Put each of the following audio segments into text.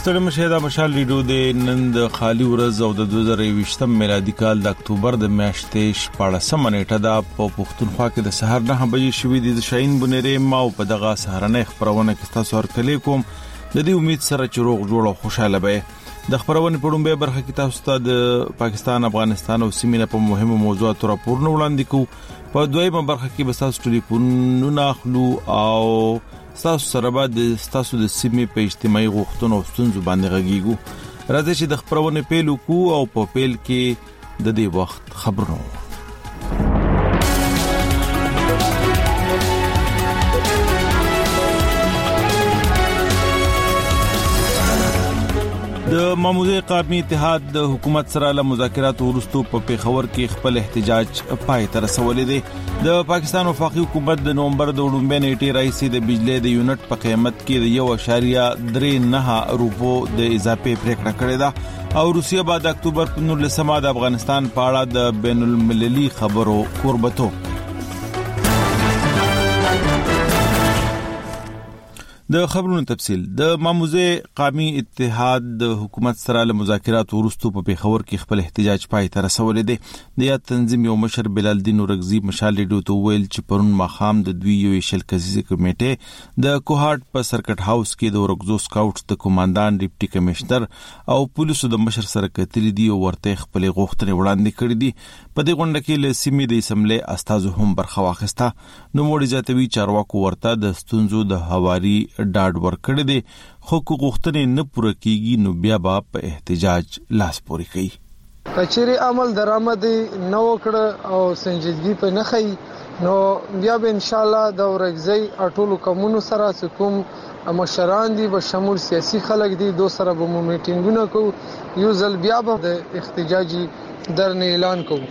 ستړي مشه دا مشال ریډیو د نن د خالی ورځ او د 2020 میلادي کال د اکتوبر د میاشتې 14 نیټه د پښتونخوا کې د سحر 9 بجې شوې د شاهین بنيره ما په دغه سهارنه خبرونه کې تاسو ورکړی کوم د دې امید سره چې روغ جوړ او خوشاله به د خبرونه په ډومبه برخه کې تاسو ته د پاکستان افغانستان او سیمې په مهمو موضوعاتو راپورونه وړاندې کوو په دویمه برخه کې به تاسو ټلیفونونه اخلو او تاسو سره به د تاسو د سیمې په اجتماعي غوښتنو او ستونزو باندې غږیږو راځي چې د خبرونه پیل وکړو او په پیل کې د دې وخت خبرونه د ماموزه قومي اتحاد د حکومت سره له مذاکراتو وروسته په پیښور کې خپل احتجاج پای ته رسولې دي د پاکستان وفاقي حکومت د نومبر د وړاندې نیټه رئیس د بجلی د یونټ په قیمت کې د 1.39 روپو د اضافه پریکړه کړې ده او روسیه بعد اکتوبر په 19 د افغانستان په اړه د بین المللي خبرو کوربتو د خبرونو تفصيل د ماموزه قومي اتحاد د حکومت سره له مذاکراتو وروسته په پیښور کې خپل احتجاج پای ته رسولې دي د تنظیم یو مشر بلال الدین اورغزي مشال ریډیو ته ویل چې پرون ماخام د دوی یو شل کسیزه کمیټه د کوهارت په سرکټ هاوس کې د اورغزو سکاوټس د کمانډان ډیپټي کمشنر او پولیسو د مشر سره کتلې دي او ورته خپل غوښتنې وړاندې کړې دي په دې غونډه کې له سیمې د اسمبلی استازو هم برخه واخیسته نو موړي ځاتوي چارواکو ورته د ستونزو د حواري ډاډ ورکړی دی خو غوښتنې نه پوره کیږي نو بیا به په احتجاج لاس پوري کوي کچري عمل درآمد نو کړ او سنجیدګي په نه خي نو بیا به ان شاء الله د اورغزي اټولو کومونو سره کوم مشران دي به شمول سیاسي خلک دي دو سره به میټینګونه کو یو ځل بیا به د احتجاجي درنه اعلان کوو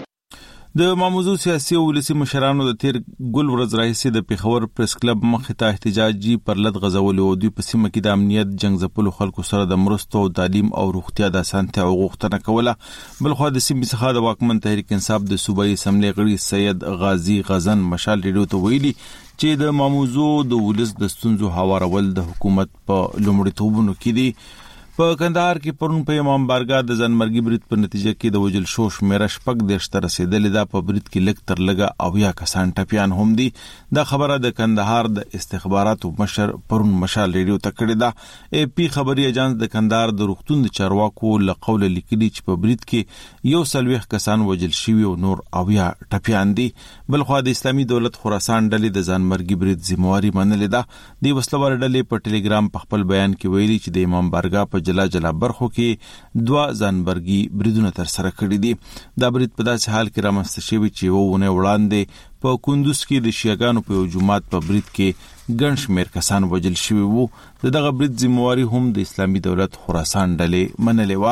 د ماموزو سیاسي او ولسی مشرانو د تیر ګل ورځ راهیسې د پیښور پریس کلب مخې ته احتجاجي پر لد غزولو او د پسیمه کې د امنیت جنگ زپلو خلکو سره د مرستو او تعلیم او روغتیا د اسانتیا او غوښتنه کوله بلخو د سیمې څخه د واکمن تحریک انصاف د صوبایي اسمبلی غړي سید غازی غزن مشال ریډیو ته ویلي چې د ماموزو د ولس د ستونزو هوارول د حکومت په لومړیتوبونو کې دي په کندهار کې پرون په امام بارګاه د ځنمرګي برید په نتیجه کې د وجل شوش میرا شپږ د شتر رسیدلې ده په برید کې لک تر لګه او یا کسان ټپيان هم دي دا خبره د کندهار د استخباراتو مشر پرون مشال ریډیو ته کړې ده ای پی خبري ایجنس د کندهار د روغتون د چارواکو له قول لیکلي چې په برید کې یو سلويخ کسان وجل شوی او نور او یا ټپيان دي بلخو د اسلامي دولت خراسان ډلې د ځنمرګي برید ذمہواری منلې ده د وسلوار ډلې په ټلګرام په خپل بیان کې ویلي چې د امام بارګاه په جلا برخو کې دوا ځانبرګي بریدونه تر سره کړی دي دا برید په داسې حال کې رامنځته شوی چې وونه وړاندې په کندوز کې د شیعاګانو په جماعت په برید کې ګڼ شمېر کسان وژل شوي وو دغه برید ذمہواری هم د اسلامي دولت خراسان ډلې منلې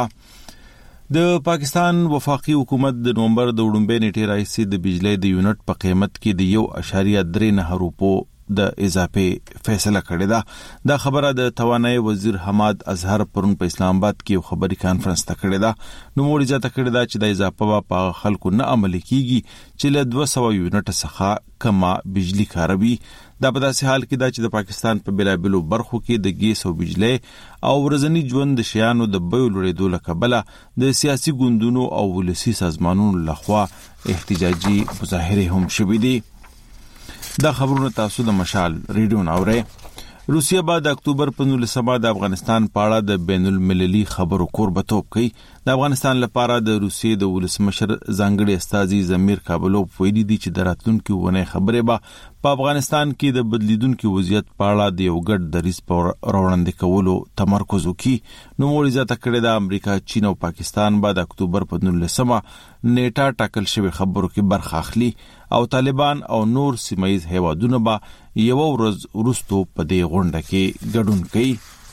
و د پاکستان وفاقي حکومت د نومبر د وړاندې نیټه راهیسې د بجلی د یونټ په قیمت کې د 1.39 روپو د اضافه فیصله کړې ده دا خبره د توانای وزیر حماد اظهر پرون په اسلام آباد کې خبري کانفرنس ته کړې ده نو موږ ځاته کړې ده چې د اضافه په خلکو نه عملي کیږي چې له 200 یونټ څخه کما بجلی کاروي دا په داسې حال کې ده چې د پاکستان په بلابلو برخو کې د ګیس او بجلی او ورځنی ژوند د شیانو د بیو لوړېدو له کبله د سیاسي ګوندونو او ولسی سازمانونو لخوا احتجاجي مظاهره هم شوې دي دا خبرونه تاسو د مشال ریډیو ناوړئ روسیه بعد اکتوبر په 19 د افغانستان په اړه د بین المللي خبرو کوربتوب کوي د افغانستان لپاره د روسیې د ولسمشر ځانګړي استازي زمیر کابلوف ویلي دي چې د راتلونکي ونه خبره به په افغانستان کې د بدلیدونکو وضعیت په اړه د یو ګډ دریځ پر وړاندې کولو تمرکز وکړي نو موږ ځکه کړه د امریکا چین او پاکستان بعد اکتوبر په 19 نیټه ټاکل شوی خبرو کې برخه اخلي او طالبان او نور سیمایي هیوادونه به یو ورځ وروسته په دې غونډه کې ګډون کوي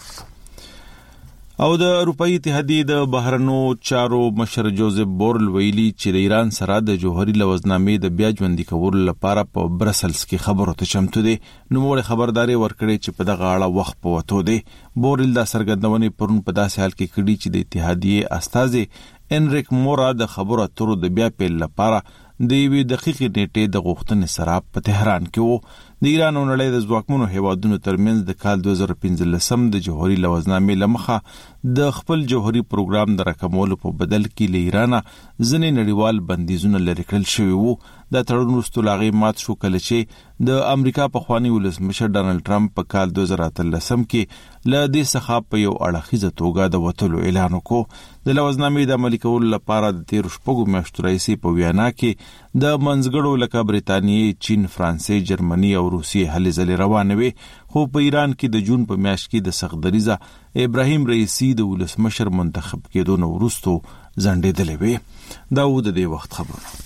او د اروپאי اتحادیه د بهرنو چارو مشر جوزف بورل ویلي چې د ایران سره د جوهري لوزنامې د بیا ژوندۍ کولو لپاره په برسلز کې خبرو ته چمتو دي نو موږ خبرداري ورکړې چې په دغه اړه وخت په وته دي بورل دا سرګردونې پرون په داسې حال کې کړي چې د اتحادیه استازي انریک مورا د خبرو اترو د بیا پیل لپاره د یوې دقیقې نیټې د غوښتنې سره په تهران کې وو د ایران او نړۍ د ځواکمنو هیوادونو ترمنځ د کال 2015 د جوهري لوزنامې لمخه د خپل جوهري پروګرام د راکمولو په بدل کې له ایران ځینې نړیوال بندیزونه لرې کړل شوي وو. د تړون وروسته لاغي مات شو کله چې د امریکا پخوانی ولسمشر ډانلډ ټرمپ په کال 2013 کې له دې څخه په یو اړخیزه توګه د وټلو اعلان وکړ. د لوزنامې د عملي کولو لپاره د 13 شپږو میاشتو راهیسې په ویانا کې د منځګړو لکه برېټانیا، چین، فرانسې، جرمني او روسیې هلې ځلې روانې وي، خو په ایران کې د جون په میاشت کې د سخت ابراهیم رئیسی د ولسمشر منتخب کېدو نه وروسته ځنډېدلې وي. دا و د دې وخت خبرونه.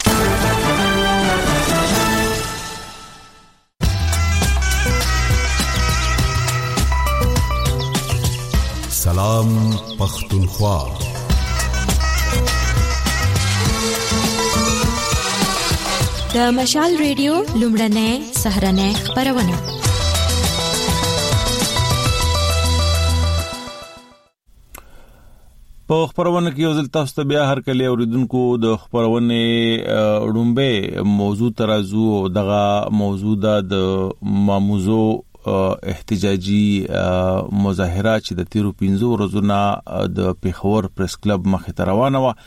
سلام پختونخوا. د مشال ریډیو لومړنۍ سهرنۍ خبرونه. په خبرونه کې یو ځل تاسو ته بیا هر کله اوریدونکو د خبرونه ډومبه موضوع ترازو او دغه موضوع د ماموزو احتجاجي مظاهره چې د 15 ورځو نه د پیښور پریس کلب مخې ته روانه و.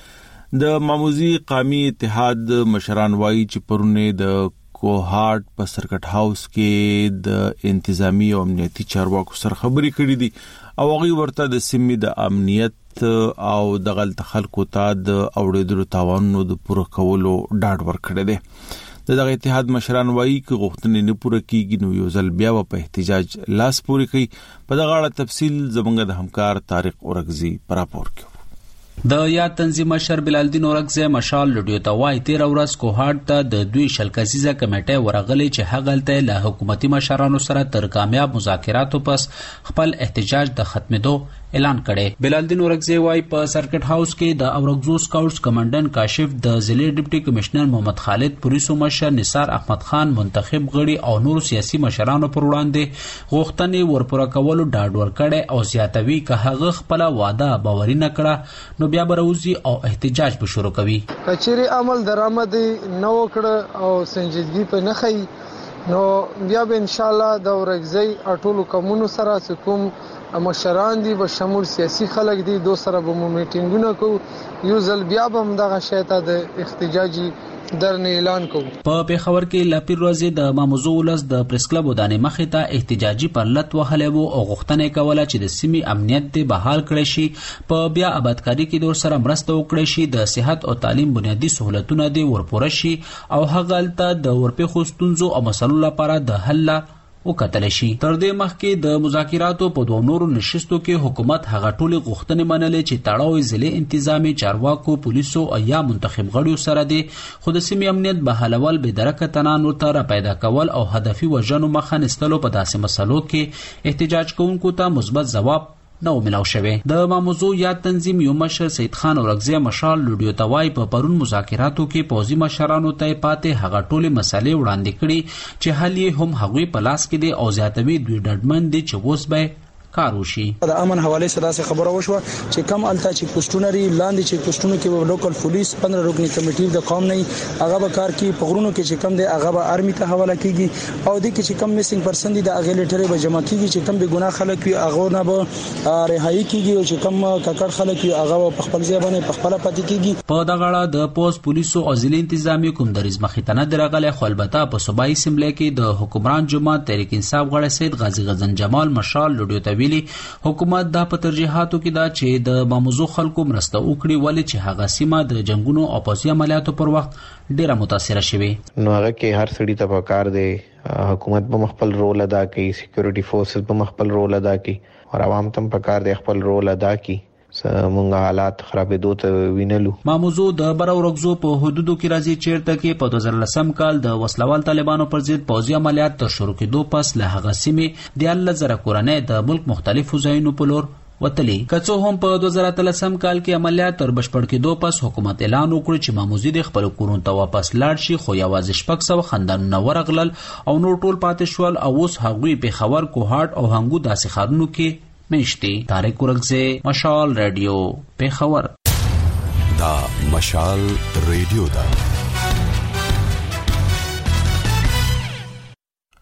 د ماموزي قومي اتحاد مشران وایي چې پرونه د کوهارت په سرکټ هاوس کې د انتظامی او امنیتي چارواکو سره خبرې کړې دي او هغه ورته د سیمې د امنیت او د غلط خلکو ته د اوریدلو تاوانونو د پوره کولو ډاډ ورکړی دی. دغه اتحاد مشران وایي چې غوښتنې نه پوره کیږي نو یو ځل بیا په احتجاج لاس پورې کوي. په دغه اړه تفصیل زموږ د همکار طارق اورغزي پر راپور کوي. د یاد تنظیم مشر بلالدین اورغزی مشال لډیو ته وایي 13 ورځ کوهارت ته د دوی شلکسیزه کمیټه ورغلي چې هغلته له حکومتي مشرانو سره تر کامیاب مذاکراتو پس خپل احتجاج د ختمېدو اعلان کړي. بلالدین اورغزی وایي په سرکټ هاوس کې د اورغزو سکاوټس کمانډنټ کاشف د ضلع ډیپټي کمشنر محمد خالد، پولیسو مشر نثار احمد خان، منتخب غړي او نور سیاسي مشرانو پر وړاندې غوښتنې ورپوره کولو ډاډ ورکړي او زیاتوي که هغه خپل وعده باوري نه کړه نو بیا بروزي او احتجاج به شروع کوي. کچېری عمل درآمد نه وکړه او سنجیدګي په نه خي نو بیا به ان شاء الله د اورغزی ټولو کومونو سره کوم مشران دي به شمول سیاسي خلک دي دو سره به مو میټینګونه کوو یو ځل بیا به دغه شیته د احتجاجي درنه اعلان کوو. په پیښور کې لپیر ورځې د ماموزو ولس د پریس کلب ودانې مخې ته احتجاجي پرلط وهلې وو او غوښتنې کوله چې د سیمې امنیت دې بحال کړي شي، په بیا آبادکاري کې د سره مرسته وکړي شي، د صحت او تعلیم بنیادی سہولتونه دې ورپوره شي او هغه الته د ورپېښو ستونزو او مسلو لپاره د حل وکتل شي. تر دې مخکې د مذاکراتو په دوه نورو نشستو کې حکومت هغه ټولې غوښتنې منلې چې تړاو ضلع انتظامی چارواکو، پولیسو او یا منتخب غړیو سره دي، خو د سیمې امنیت بحالول به درکه تنانو ته پیدا کول او هدفي وژنو مخه نیستلو په داسې مسلو کې احتجاج کوونکو ته مثبت ځواب نو ملاو شوه. د ماموزو یاد تنظیم یو مشر سید خان اورغزی مشال لډیو توای په پرون مذاکراتو کې پوزي مشرانو ته پاتې هغه ټولې مسلې وړاندې کړي چې حل یې هم هغوی په لاس کې دي او زیاتوي دوی ډډمن دي چې اوس به کار وشي. د امن حواله سره څه خبره وشوه چې کم الته چې پوسټونري لاندې چې پوسټونو کې لوکل پولیس 15 رکنی کمیټې د قوم نه هغه به کار کوي، په غرونو کې چې کم دی هغه به آرمي ته حواله کیږي او د کې چې کم میسنګ پرسن دي د هغه لیټرې به جمع کیږي چې کم به ګناه خلک وي هغه نه به رهایی کیږي او چې کم ککړ خلک وي هغه په خپل ځای باندې په خپل پاتې کیږي. په دغه اړه د پوس پولیسو او ضلع انتظامی کوم دریز مخې ته نه درغله خو البته په صوبایي سیمله کې د حکمران جماعت تحریک انصاف غړی سید غازی غزن جمال مشال لډیو ته ویلي حکومت دا په ترجیحاتو کې دا چې د ماموزو خلکو مرسته وکړي ولې چې هغه سیمه د جنگونو او پوځي عملیاتو پر وخت ډیره متاثره شوه. نو هغه کې هر سړی ته پکار دی حکومت به خپل رول ادا کوي، سکیورټي فورسز به خپل رول ادا کوي او عوام ته پکار دی خپل رول ادا کوي. مونږه حالات خرابېدو ته وینلو. ماموزو د براورغزو په حدودو کې راځي چیرته کې په 2010 کال د وسلوال طالبانو پر ضد پوځي عملیات تر شروع کېدو پس له هغه سیمې د 11,000 کورنۍ د ملک مختلفو ځایونو په لور وتلی. کڅو هم په 2013 کال کې عملیات تر بشپړ کېدو پس حکومت اعلان وکړ چې ماموزي د خپل کورونو ته واپس لاړ شي، خو یوازې 600 خاندانونه ورغلل او نور ټول پاتې شول او اوس هغوی پیښور، کوهارت او هنګو داسې ښارونو کې میشتي. طارق اورغزی، مشال ریډیو، پیښور. دا مشال ریډیو دا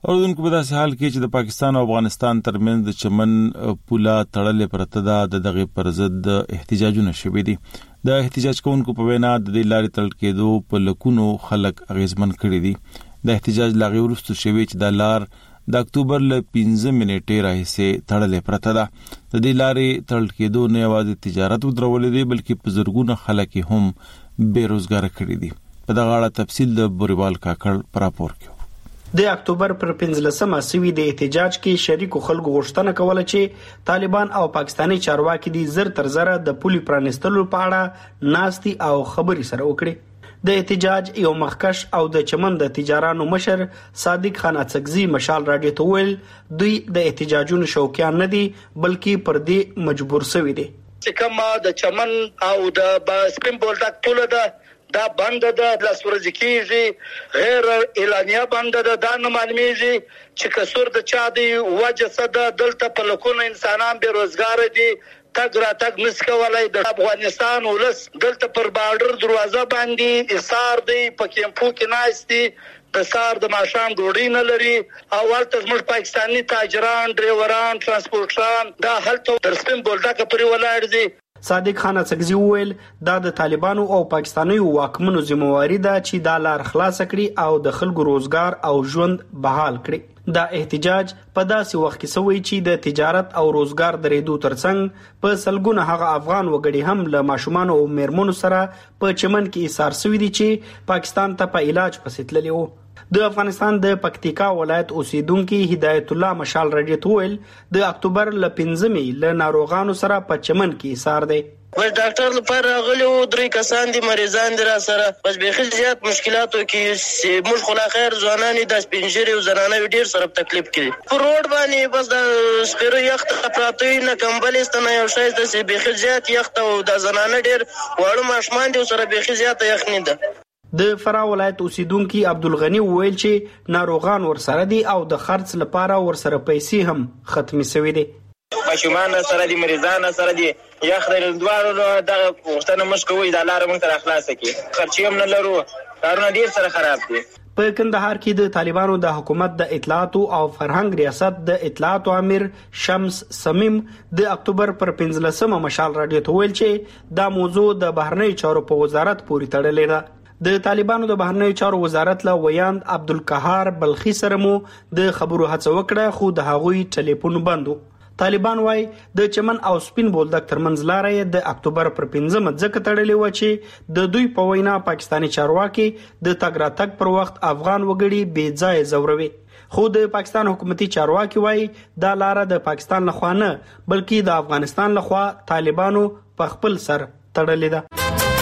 اوردونکو په داسې حال کې چې د پاکستان او افغانستان ترمنځ د چمن پوله تړلې پرته ده د دغه پر ضد احتجاجونه شوي دي. د احتجاج کوونکو په وینا د دې لارې تړل کېدو په لکونو خلک اغیزمن کړي دي. د احتجاج لاغي وروسته شوي چې د لار د اکتوبر له 15 منټې راهیسې تړلې پرته ده. د دې لارې تړل کېدو نه یوازې تجارت ودرولې دي بلکې په زرګونه خلک هم بیروزګار کړي دي. په دغه اړه تفصیل د بوریوال کاکړ پر راپور کې. د اکتوبر پر 15مه سوي د احتجاج کې شریکو خلکو غوښتنه کوله چې طالبان او پاکستاني چارواکي دي زر تر زره د پولي پرانستلو په اړه ناستي او خبري سره وکړي. د احتجاج یو مخکش او د چمن د تجارانو مشر صادق خان اڅکزي مشال راډیو ته ویل دوی د احتجاجونو شوقیان نه دي بلکې پر دې مجبور شوي دي. چې کومه د چمن او د سپین بولډک پوله ده دا بند ده د لاسورځ کیږي غیر اعلانیه بند ده دا نه معلومیږي چې کسور د چا دی وجه صد دلته په لکونو انسانان بیروزګار دي تګ را تګ نس کولای. د افغانستان ولس دلته پر بارډر دروازه باندې ایثار دی په کیمپو کې ناشتي د سار د ماشام ډوډۍ نه لري او ورته زموږ پاکستاني تاجران ډرایوران ترانسپورټران دا هلته در سپین بولډک پرې ولاړ دي. صادق خان اڅکزي وویل دا د طالبانو او پاکستانیو واکمنو ذمہواری ده چې دا لار خلاص کړي او د خلکو روزګار او ژوند بحال کړي. دا احتجاج په داسې وخت کې شوی چې د تجارت او روزګار درېدو ترڅنګ په سلګونه هغه افغان وګړي هم له ماشومان او میرمنو سره په چمن کې ایثار شوي دي چې پاکستان ته په علاج پسې تللي وو. د افغانستان د پکتیکا ولایت اوسیدونکو هدایت الله مشال راډیو ته ویل د اکتوبر ل 15مې له ناروغانو سره په چمن کې ایثار دی. و ډاکټر لپاره راغلي وو 3 کسان دي مریضان دي را سره بس به زیات مشکلاتو کې موږ خلا خیر ځوانان د سپینجری او زنانه ډیر سره تکلیف کړي په روډ باندې بس د سپیرو یخت پراته نه کمبل استنه یو شای د به زیات یخت او د زنانه ډیر وړو ماشمان دي سره به زیات یخ نه ده. د فراه ولایت اوسیدونکو عبدالغنی وویل چې ناروغان ورسره دي او د خرڅ لپاره ورسره پیسې هم ختمي شوې دي. ماشومان سره دي مریضان سره دي یخ د دوارو د وختونه مشکوي د لار مونږ تر اخلاص کی خرچي هم نه لرو کارونه ډیر سره خراب دي. په کندهار کې د طالبانو د حکومت د اطلاعات او فرهنګ ریاست د اطلاعات امیر شمس سمیم د اکتوبر پر 15مه مشال راډیو ته ویل چې دا موضوع د بهرنی چارو په وزارت پورې تړلې ده. د طالبانو د بهرنی چارو وزارت له ویاند عبدالقهار بلخی سره مو د خبرو هڅه وکړه خو د هغوی ټلیفون بندو. طالبان وايي د چمن او سپین بولډک ترمنځ لارې د اکتوبر پر 15مه ځکه تړلې و چې د دوی په وینا پاکستاني چارواکي د تګ راتګ پر وخت افغان وګړي بې ځای زوروي. خو د پاکستان حکومتي چارواکي وايي دا لار د پاکستان لخوا نه بلکې د افغانستان لخوا طالبانو په خپل سر تړلې ده.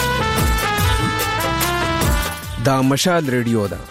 دا مشال ریډیو ده.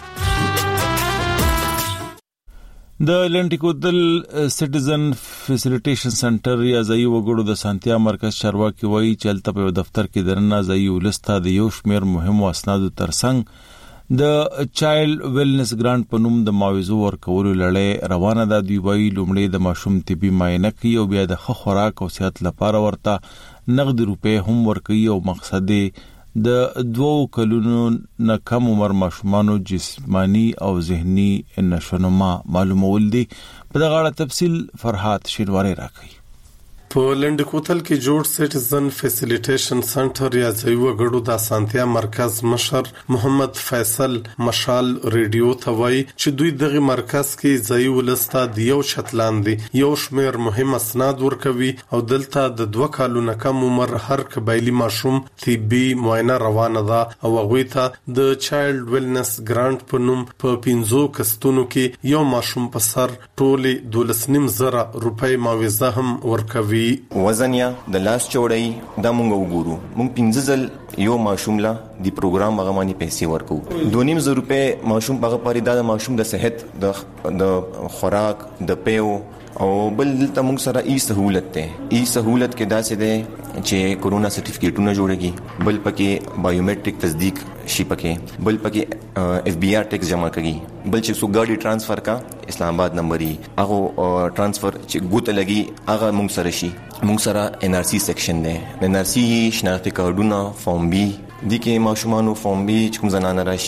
د لنډیکودل سټیزن فیسیلیټیشن سنټر یا ځایي وګړو د سانتیا مرکز چارواکي وایي چې هلته په دفتر کې درنه ځایي ولسته د یو شمېر مهمو اسنادو ترڅنګ د چایلډ ویلنس ګرانټ په نوم د معاوضو ورکولو لړۍ روانه ده. دوی وایي لومړی د ماشوم طبي معاینه کوي او بیا د ښه خوراک او صحت لپاره ورته نغدي روپۍ هم ورکوي او مقصد د 2 کلونو نه کم عمر ماشومانو جسمانی او ذهني نشونما معلومول دي. په دغه اړه تفصیل فرحات شینواری راکړي. په لنډکوتل کې جوړ سټیزن فیسیلیټیشن سنټر یا ځایي وګړو د اسانتیا مرکز مشر محمد فیصل مشال ریډیو ته وایي چې دوی دغه مرکز کې ځایي ولسته د یو شت لاندې یو شمېر مهم اسناد ورکوي او دلته د 2 کالونو کم عمر هر قبایلی ماشوم طبي معاینه روانه ده او هغوی ته د چایلډ ویلنس ګرانټ په نوم په 15 کستونو کې یو ماشوم په سر ټولې 12,500 روپۍ معاوضه هم ورکوي. وزنیا د لاس چوړی دا مونږ وګورو مونږ 15 ځل یو ماشوم لا دی پروګرام هغه باندې پیسې ورکو 2,500 روپۍ ماشوم هغه پاره دا ماشوم د صحت د خوراک د پیو او بل دلته موږ سره ای سہولت کې داسې ده چې کورونا سرټیفیکیټونه جوړیږي بل پکې بایومټریک تصدیق شي پکې بل پکې اف بی آر ټیکس جمع کوي بل چې سو ګاډي ټرانسفر کا اسلام آباد نمبر یې هغه ټرانسفر چې ګوت لګي هغه موږ سره شي موږ سره ان آر سی سیکشن ده ان آر سی شناختی کارډونه فارم بی دي کې ماشومانو فارم بی چې کوم زنانه راشي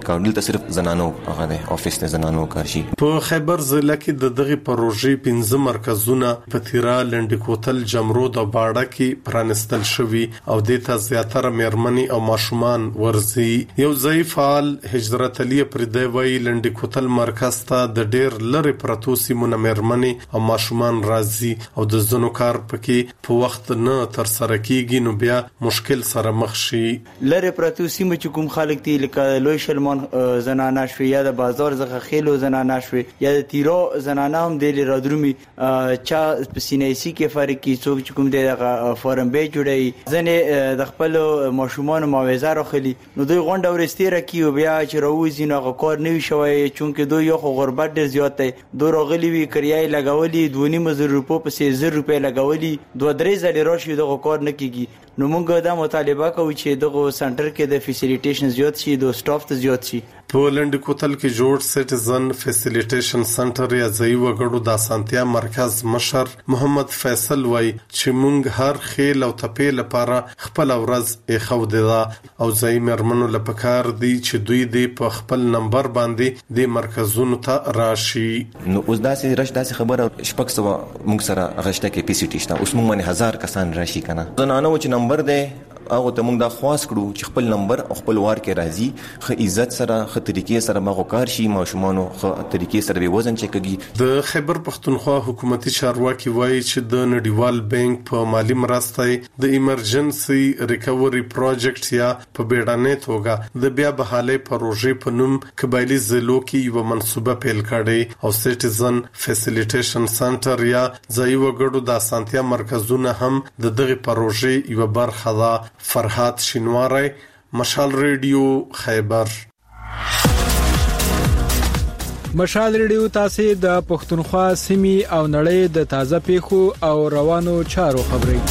کار دلته صرف زنانو هغه د افیس د زنانو کار شي. په خیبر ضلع کې د دغه پروژې 15 مرکزونه په تیرا لنډکوتل جمرود او باړه کې پرانستل شوي او د ته زیاتره مېرمنې او ماشومان ورزي. یو ځای فعال هجرت علي پردی وای لنډکوتل مرکز ته د ډېر لری پرتو سیمونه مېرمنې او ماشومان راځي او د زنو کار پکې په وخت نه تر سره کیږي نو بیا مشکل سره مخ شي. لری پرتو سیمه چې کوم خلک دي لکه لوی شلمان زنانه شوي یا د بازار څخه خېلو زنانه شوي یا د تیرو زنانه هم د رادرومي چا په سینېسي کې فرق کی څوک چې کوم د فورم به جوړي ځنه د خپل ماشومان معاوضه راخلي نو دوی غونډه ورستیره کیو بیا چې راوځي نو کار نه وي شوی چونکه دوی یو غربت ډیر زیات دی دوی راغلي وی کریای لګولي 2.5 روپو په 1000 روپے لګولي 2-3 ځله راشي دغه کار نه کیږي. نو موږ دا مطالبه کوو چې دغه سنټر کې د فیسیلیټیشن زیات شي د سټاف ته زیات شي. په لنډکوتل کې جوړ سټیزن فیسیلیټیشن سنټر یا ځای وګړو د اسانتیا مرکز مشر محمد فیصل وای چې موږ هر خیل او تپې لپاره خپل ورځ یې خو ده او ځای مرمنو لپاره دي چې دوی دې په خپل نمبر باندې د مرکزونو ته راشي. نو اوس داسې رش داسې خبره شپږ سو موږ سره غشته کې پی سی ټی شته اوس موږ باندې 1000 کسان راشي کنه زنانه چې نمبر ده هغه ته موږ دا خواست کړو چې خپل نمبر او خپل وار کې راځي خو عزت سره خو طریقې سره مغو کار شي ماشومان خو طریقې سره به وزن چک کیږي. د خیبر پښتونخوا حکومتي چارواکي وایي چې د نړیوال بانک په مالی مرستې د ایمرجنسي ریکوري پروجیکټ یا په بیړنۍ توګه د بیا بحالي پروژې په نوم قبایلی ضلعو کې یو منصوبه پیل کړي او سټیزن فیسیلیټیشن سنټر یا ځای وګړو د اسانتیا مرکزونه هم د دغه پروژې یو برخه ده. فرحات شینواری مشال ریډیو خیبر. مشال ریډیو تاسو د پښتونخوا سیمې او نړۍ د تازه پیښو او روانو چارو خبري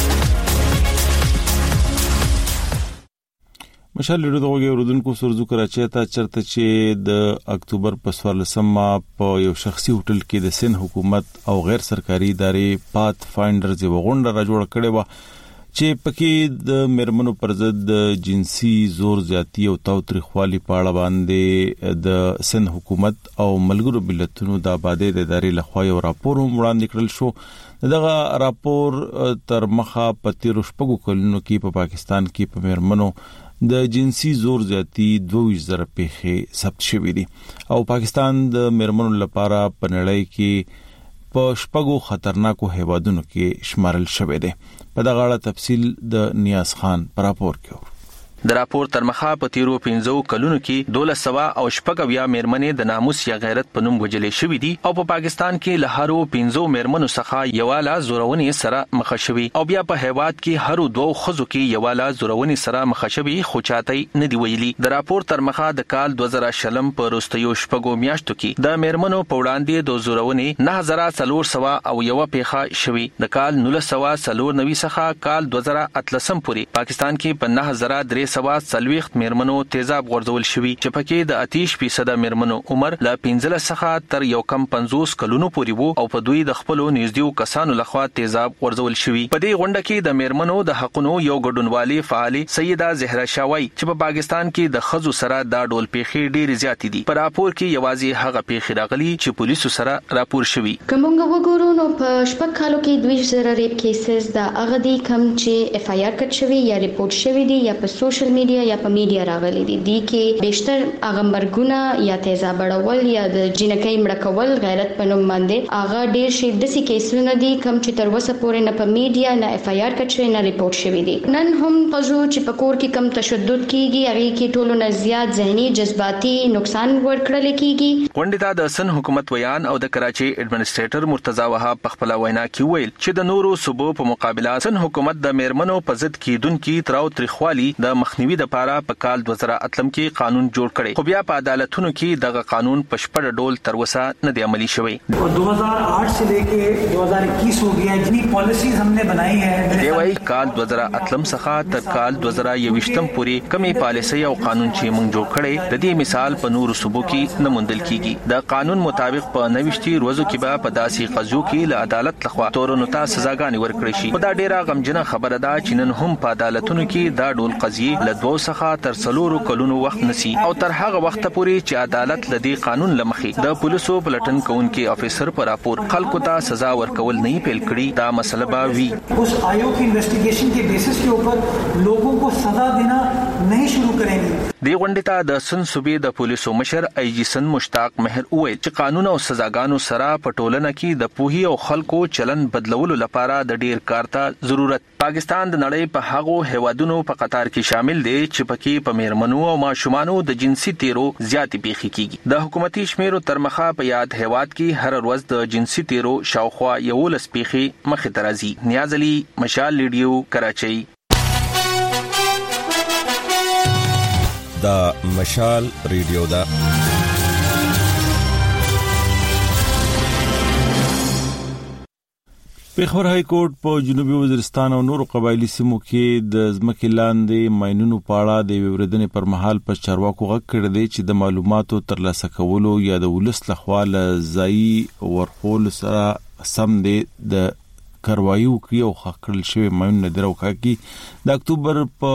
مشال ریډیو دغه اوردونکو سرزو کراچي ته چرته چې د اکتوبر په 14 په یو شخصي هوټل کې د سین حکومت او غیر سرکاري ادارې پات فایندرز یو غونډه را جوړ کړې و چې پکې د مرمنو پر ضد د جنسي زور زیاتی او تاوتریخوالي په اړه باندې د سند حکومت او ملګرو ملتونو د آبادی د ادارې لخوا یو راپور وړاندې کړل شو. دغه راپور تر مخه په 13 کلونو کې په پاکستان کې په مرمنو د جنسي زور زیاتی 2000 پیښې ثبت شوې دي او پاکستان د مرمنو لپاره په نړۍ کې په شپږو خطرناکو هیوادونو کې شمارل شوی دی. په دغه اړه تفصیل د نیاز خان پر راپور کې د راپور تر مخه په 13 کلونو کې 1200 او شپږویا مېرمنې د ناموس یا غیرت په نوم وجلې شوې دي او په پاکستان کې له هرو 15 مېرمنو څخه یواله زورونې سره مخ شوي او بیا په هیواد کې هرو 2 خزو کې یواله زورونې سره مخ شوي خو چاته نه دی ویلي. د راپور تر مخه د کال 2000 په وروستیو شپږو میاشتو کې د مېرمنو په وړاندې د زورونې 9400 او یو پیښه شوي. د کال 1994 څخه کال 2013 پورې پاکستان کې په 9300 سلويخت مېرمنو تیزاب غورځول شوي چې پکې د 80% مېرمنو عمر له 15 څخه تر یو کم 50 کلونو پورې وو او په دوی د خپل نږدې کسانو لخوا تیزاب غورځول شوي. په دې غونډه کې د مېرمنو د حقونو یو ګډونوالي فعالي سیده زهرا شاوی چې په پاکستان کې د خزو سره دا ډول پیښې ډېر زیات دي. په راپور کې یوازې هغه پیښې راغلي چې پولیسو سره راپور شوي. کومه وګورو نو په شپږ کالو کې 2000 ریپ کیسز دا هغه دي کم چې اف آی آر کټ شوی یا ریپورت شوی دي یا په سوشل میډیا یا په میډیا راغلي دي. دي کې بیشتر هغه مرګونه یا تیزاب اړول یا د جنکۍ مړ کول غیرت په نوم باندې هغه ډېر شي دسي کیسونه دي کم چې تر اوسه پورې نه په میډیا نه اف آی آر کټ شوی نه ریپورت شوی دي. نن هم خزو چې په کور کې کم تشدد کیږي هغه کې ټولو نه زیات ذهني جذباتي نقصان ورکړل کیږي. غونډه ته د سن حکومت ویان او د کراچي ایڈمنسټریټر مرتضی وهاب په خپل وینا کې ویل چې د نورو صوبو په مقابله سن حکومت د مېرمنو په ضد کیدونکو تراو تریخوالي د مخنیوي لپاره په کال 2008 کې قانون جوړ کړي خو بیا په عدالتونو کې دغه قانون په شپږ ډول تر اوسه نه دی عملي شوی. 2008 से लेके 2021 हो गया जितनी पॉलिसीज हमने बनाई है دی وايي کال 2008 څخه تر کال 2021 پورې کومي پالیسي او قانون چې موږ جوړ کړي د دې مثال په نورو صوبو کې نه موندل کیږي. د قانون مطابق په 90 ورځو کې به په داسي قضیو کې له عدالت لخوا تورنو ته سزاګانې ورکړي شي. دا ډیره غمجنه خبره ده چې نن هم په عدالتونو کې دا ډول قضیې له 2 څخه تر 4 کلونو وخت نسی او تر هغه وخت پورې چې عدالت لدی قانون لمخې د پولیسو پلټن کوونکي افیسر پر راپور خلکو ته سزا ورکول نه پیل کړي دا مسله به وي. उस आयोग की इन्वेस्टिगेशन के बेसिस के ऊपर लोगों को सजा देना नहीं शुरू करेंगे. دی غونډې ته د سن صوبې د پولیسو مشر ای جی سن مشتاق مهر وویل چې قانون او سزاګانو سره په ټولنه کې د پوهي او خلکو چلن بدلولو لپاره د ډیر کار ته ضرورت. پاکستان د نړۍ په هغو هیوادونو په قطار کې شامل دی چې پکې په میرمنو او ماشومانو د جنسي تیرو زیاتې پیښې کیږي. د حکومتي شمیرو تر مخه په یاد هیواد کې هر ورځ د جنسي تیرو شاوخوا 11 پیښې مخې ته راځي. نیاز علي، مشال ریډیو، کراچۍ. دا مشال ریډیو دا پیښور های کورټ په جنوبي وزیرستان او نورو قبایلی سیمو کې د ځمکې لاندې ماینونو په اړه د وردنې پر مهال په چارواکو غږ کړی دی چې د معلوماتو ترلاسه کولو یا د ولس لخوا له ځایي ورخول سره سم دی د کاروایي وکړي او خکړل شوی ماینونه دروکا کی د اکتوبر په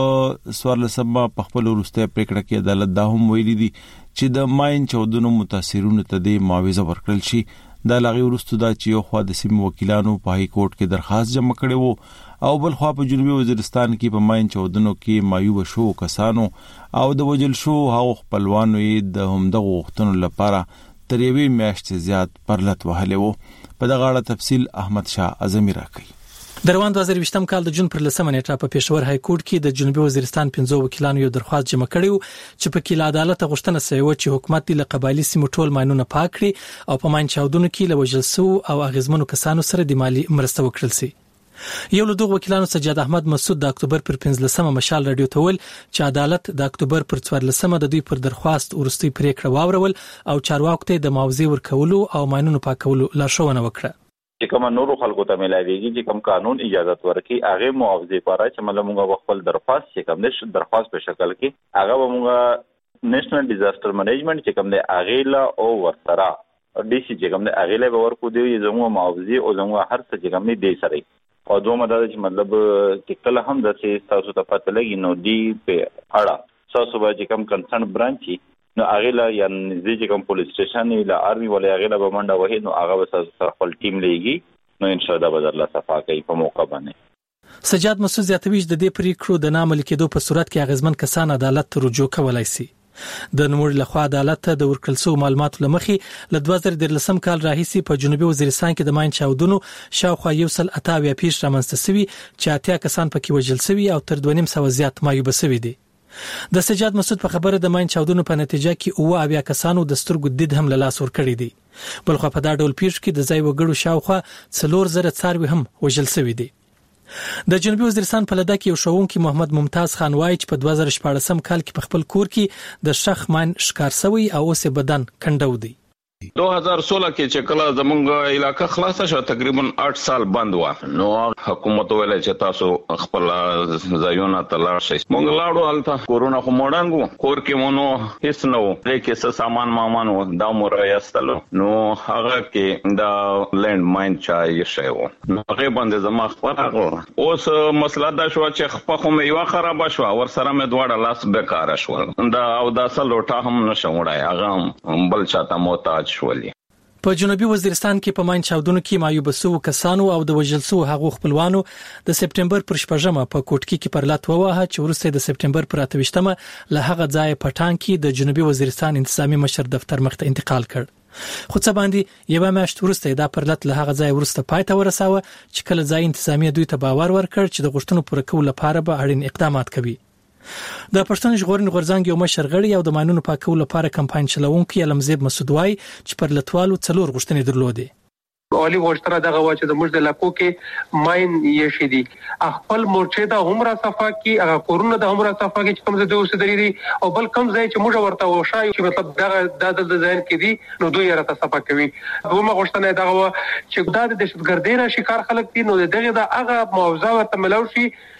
14 په خپل وروستۍ پریکړه کې عدالت دا هم ویلي دي چې د ماین چودنو متاثرونو ته د معاوضه ورکړل شي. دا لاغي ورستو دا چې یو خوا د سیمې وکیلانو په های کورټ کې درخواست جمع کړي وو او بل خوا په جنوبي وزیرستان کې په ماین چودنو کې مایوب شو کسانو او د وجل شو هغه خپلوانو د همدغه وختونو لپاره تر یوې میاشتې زیات پرلت وهلې وو. په دغه اړه تفصیل احمد شاه اعظمي راکړي. د روان 2020 کال د جون پر 10 نیټه په پېښور های کورټ کې د جنوبي وزیرستان 15 وکیلانو یو درخواست جمع کړی چې په کې له عدالت غوښتنه شوی و چې حکومت د قبایلی سیمو ټول ماینونه پاک کړي او په ماین چاودنو کې له وژل شو او اغیزمنو کسانو سره د مالی مرسته وکړل شي. یو له دغه وکیلانو سجاد احمد مسعود د اکتوبر پر 15 مشال رادیو ته ویل چې عدالت د اکتوبر پر 14 د دوی پر درخواست ورستي پریکړه واورول او چارواکو ته د معاوضې ورکولو او ماینونو پاکولو لارښوونه وکړه. چې کوم نورو خلکو ته ملایويږي چې کوم قانون اجازه ورکړي هغه معاوضې لپاره چې موږ خپل درخواست چې کوم نشه درخواست په شکل کې هغه موږ نېشنل ډیزاستر منیجمنت چې کوم دی هغه لا او ورسره ډي سي چې کوم دی هغه له ورکو دی زموږ معاوضې او زموږ هر څه چې کوم دی سره او دوه مدار چې مطلب چې کله هم د تاسو ته پته لګي نو دی په اړه تاسو به چې کوم کنسرن برانچ نو هغه لا یا نږدې کوم پولیس سټیشن یا آرمي ولا هغه به منډه وهي نو هغه به سره خپل ټیم لېږي نو ان شاء الله به درلا صفا کوي په موقع باندې. سجاد مسعود زیاتوي د دې پریکړو د نامل کېدو په صورت کې اغیزمن کسان عدالت ته رجوع کولای شي. د نوموړي لخوا عدالت ته د ورکړل شوی معلوماتو لمخې له 2013 کال راهیسې په جنوبي وزیرستان کې د ماین چاودنو شاوخوا 188 پیښ رامنځته شوي چې 80 کسان پکې وژل شوي او تر 2.5 زیات مایوب شوي دي. د سجاد مسعود په خبره د ماین چاودنو په نتیجه کې 9 کسانو د سترګو دید هم له لاس ور کړی دي. بلخو په دا ډول پیښ کې د ځای وګړو شاوخوا 4000 څاروي هم وژل شوي دي. د جنوبي وزیرستان په لده کې یو شاونکي محمد ممتاز خان وایي چې په 2014 کال کې په خپل کور کې د شخ ماین ښکار شوی او اوس بدن کندو دی. 2016 کې چې کله زمونږ علاقہ خلاص شو تقریبا 8 سال بند و نو حکومت ویل چې تاسو خپل ځایونه تلار شئ. مونږ لاړو هلته کورونا خو موډانګو کور کې مونږ هیڅ نو لکه څه سامان مامانو دا مور یاستلو نو هغه کې دا لند ماین چای شیو نو هغه باندې زما خبره اوس مسله دا شو چې خپل خو مې یو خراب شو ور سره مې دواړه لاس بیکار شو دا او دا سلوټه هم نشم وړای هغه بل چاته محتاج شولې. په جنوبي وزیرستان کې په ماین چاودنو کې مایوب شو کسانو او د وژل شو هغو خپلوانو د سپټمبر پر 14 په کوټکی کې پرلط ووهه چې ورسته د سپټمبر پر 28 له هغه ځای پټان کې د جنوبي وزیرستان انتظامی مشر دفتر مخ ته انتقال کړ. خو څه باندې یو میاشت ورسته دا پرلط له هغه ځای ورسته پای ته ورساوه چې کله ځای انتظامی دوی ته باور ورکړ چې د غوښتنو پوره کولو لپاره به اړین اقدامات کوي. د پښتون ژغورنې غورځنګ یو مشر غړی او د ماینونو پاکولو لپاره کمپاین چلوونکی علمزیب مسعود وای چې پر لټوالو 4 غوښتنې درلودې. اولی غوښتنه دغه و چې د موږ د علاقو کې ماین یې شدي خپل مورچې د عمره صفه کې هغه کورونه د عمره صفه کې چې کوم ځای اوسېدلي دي او بل کوم ځای چې موږ ورته وشایو چې مطلب دغه د ځای کې دي نو دوی راته صفه کوي. دومره غوښتنه دغه و چې د دهشتګردۍ را شکار خلک دي نو دغه د هغه معاوضه ورته ملو شي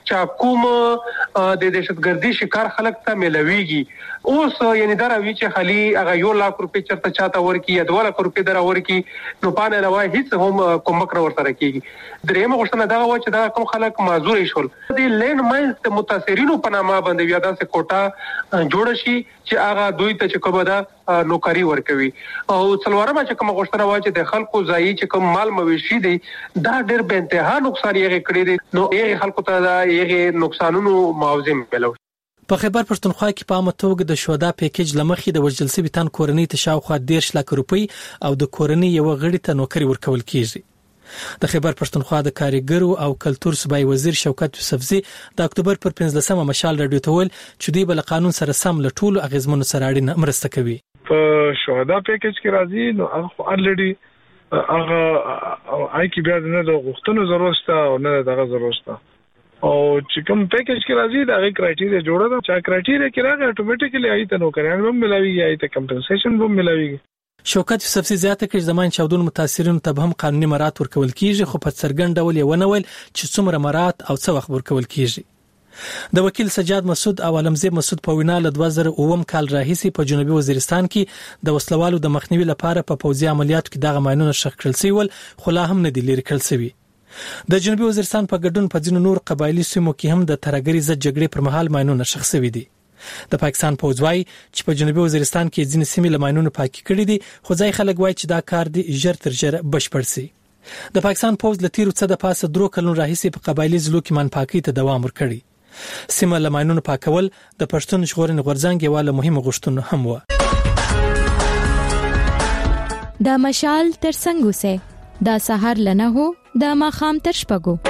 چې کوم د دهشتګردي شکار خلک ته ملويږي اوس یعنی دا راوي چې خالي هغه 1 لک روپے چرته چاته ورکی یا 2 لک روپے درا ورکی نو پانه لوي هیڅ هم کومک نه ورسره کیږي درېمه غوښتنه دا و چې دا کوم خلک معذور شول د لینډ ماینز د متاثرینو په نامه باندې بیا داسې کوټه جوړ شي چې هغه دوی ته چې کومه دا نوکری ورکوي او څلورمه چې کوم غوښتنه و چې د خلکو ځای چې کوم مال مویشي دي دا ډېر به انتها نقصان یې کړی دي نو یې خلکو ته دا یې نقصانونو معاوضه ملو. په خیبر پښتونخوا کې په عامه توګه د شهدا پیکیج لمخې د وژل شوي تن کورنۍ ته شاوخوا 10 لک روپۍ او د کورنۍ یو غړي ته نوکری ورکول کیږي. د خیبر پښتونخوا د کاریګرو او کلتور صوبایي وزیر شوکت یوسفزي د اکتوبر پر 15مه مشال رادیو ته ویل چې دوی بل قانون سره سم له ټولو اغیزمنو سره اړینه مرسته کوي. په شهدا پیکیج کې راځي نو هغه الریډي هغه آی کی بیا نه د غوښتنو ضرورت شته او نه دغه ضرورت شته او چې کوم پیکیج کې راځي دا غي کرایټیریا جوړه ده چې کرایټیریا کې راغی اتوماتیکلی آی ته نوکریان هم ملاويږي آی ته کمپنسیشن هم ملاويږي. شوکت یوسفزي زیاته کړي زمان چاودون متاثرین ته هم قانوني مرات ورکول کیږي خو په څرګند ډول یې ونول چې څومره مرات او څه وخت ورکول کیږي. د وکیل سجاد مسعود او علمزیب مسعود په وینا له 2009 کال راهیسې په جنوبي وزیرستان کې د وسلوالو د مخنیوي لپاره په پوځي عملیاتو کې دغه ماینونه شخ کړل شوی خو لا هم نه دي لري کړل شوی. د جنوبي وزیرستان په ګډون په ځینو نور قبایلی سیمو کې هم د ترګری ضد جګړې پر مهال ماینونه شخ شوی دي. د پاکستان پوځ وايي چې په جنوبي وزیرستان کې ځینې سیمې له ماینونو پاکي کړې دي خو ځای خلک وايي چې دا کار دی ژر تر ژره بشپړ شي. د پاکستان پوځ له تیرو څه د پاسه 3 کلونو راهیسې په قبایلی ضلعو کې منپاکي ته دوام ورکړي. سیمه له ماینونو پاکول د پښتون ژغورنې غورځنګ یو له مهمه غوښتنو هم و. د مشال تر څنګه سه د سحر لنه هو د ماخام تر شپګو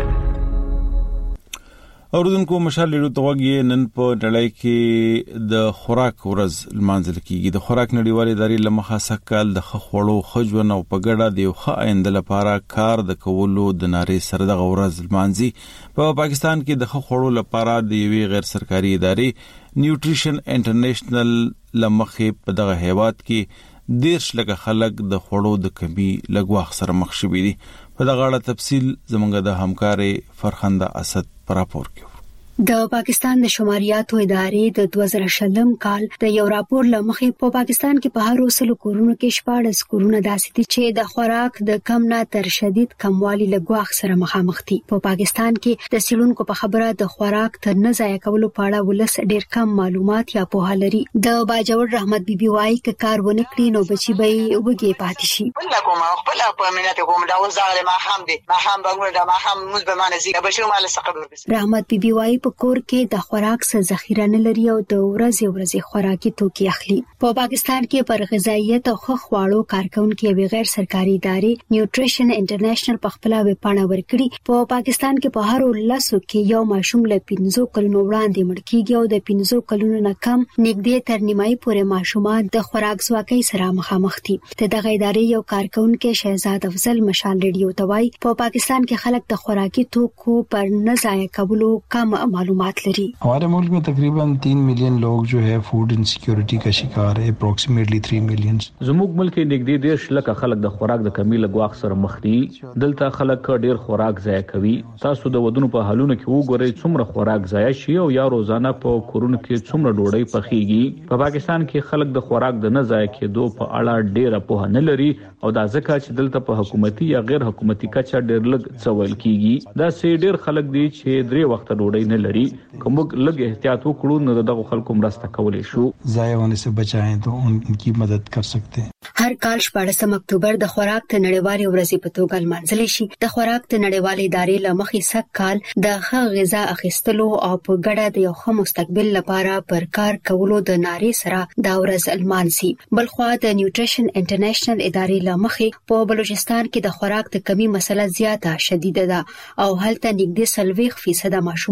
اوردونکو مشال لرو توګه نن په ډلای کې د خوراک ورځ لمانځل کیږي. د خوراک نړیوالې ادارې لمخه سکهال د خخوړو خجون او پګړه د یو ښه آینده لپاره کار د کولو د نارې سره د ورځ لمانځي. په پاکستان کې د خخوړو لپاره د یوې غیر سرکاري ادارې نیوټریشن انټرنیشنل لمخه په دغه هیواد کې 10 لک خلک د خوړو د کمی لګواخ سره مخ شوي دي. په دغه اړه تفصیل زموږ د همکارې فرخنده اسد پر راپور کې. د پاکستان د شماریاتو ادارې د 2020 کال د یو راپور لمخې په پاکستان کې په هر وسلو کورونو کې 14 کورونه داسې دي چې د خوراک د کم نه تر شدید کموالي لګواخ سره مخامخ دي. په پاکستان کې د سیلونکو په خبره د خوراک تر نه ضایع کولو په اړه ولس ډېر کم معلومات یا پوهه لري. د باجوړ رحمت بیبي وايي ک کار ونه کړی نو بچي به وګي پاتې شي. کوم خپل په مننه کوم دا وزاره ما هم دي ما هم بغور دا ما هم موږ به معنی زی بشو مال ثقه. رحمت بیبي وايي په کور کې د خوراک څخه ذخیره نه لري او د ورځې خوراکي توکي اخلي. په پاکستان کې پر غذایت او خواړو کارکونکو یو غیر سرکاري ادارې نیوټریشن انټرنیشنل په خپل ویب پاڼه ورکړي په پاکستان کې په هر لاسو کې یو ماشوم له 15 کلونو وړاندې مړ کیږي او د 15 کلونو نه کم نږدې تر نیمایي پورې ماشومان د خوراک ځواکۍ سره مخامخ دي. دغه ادارې یو کارکونکو شهزاد افضل مشال ریډیو ته وايي په پاکستان کې خلک د خوراکي توکو پر نه ضایع کولو کم معلومات لري. हमारे मुल्क में तकरीबन 3 मिलियन लोग जो है फूड इनसिक्योरिटी का शिकार है अप्रोक्सीमेटली 3 मिलियन. زموږ ملک کې نږدې 10 لک خلک د خوراک د کمی لګواخ سره مخ دي. دلته خلک ډیر خوراک ضایع کوي. تاسو د ودونو په حالونو کې وګورئ څومره خوراک ضایع شي او یا روزانه په کورونو کې څومره ډوډۍ پخېږي. په پاکستان کې خلک د خوراک د نه ضایع کېدو په اړه ډیره پوهه نه لري او دا ځکه چې دلته په حکومتي یا غیر حکومتي کچه ډیر لږ څول کیږي. دا سې ډیر خلک دي چې 3 وخت ډوډۍ نه لري. کوم لږ احتیاط وکړو نو دغه خلکو مرسته کولای شو ضایع होने से बचाएं तो उनकी मदद कर सकते हैं. هر کال 14 اکتوبر د خوراک ته نړیوالې ورځ په توګه لمانځل شي. د خوراک ته نړیوالې ادارې لمخې سږ کال د ښه غذا اخیستلو او په ګډه د یو ښه مستقبل لپاره پر کار کولو د نارې سره دا ورځ لمانځي. بلخوا د نیوټریشن انټرنیشنل ادارې لمخې په بلوچستان کې د خوراک د کمی مسله زیاته شدیده ده او هلته نږدې 40% ماشومان د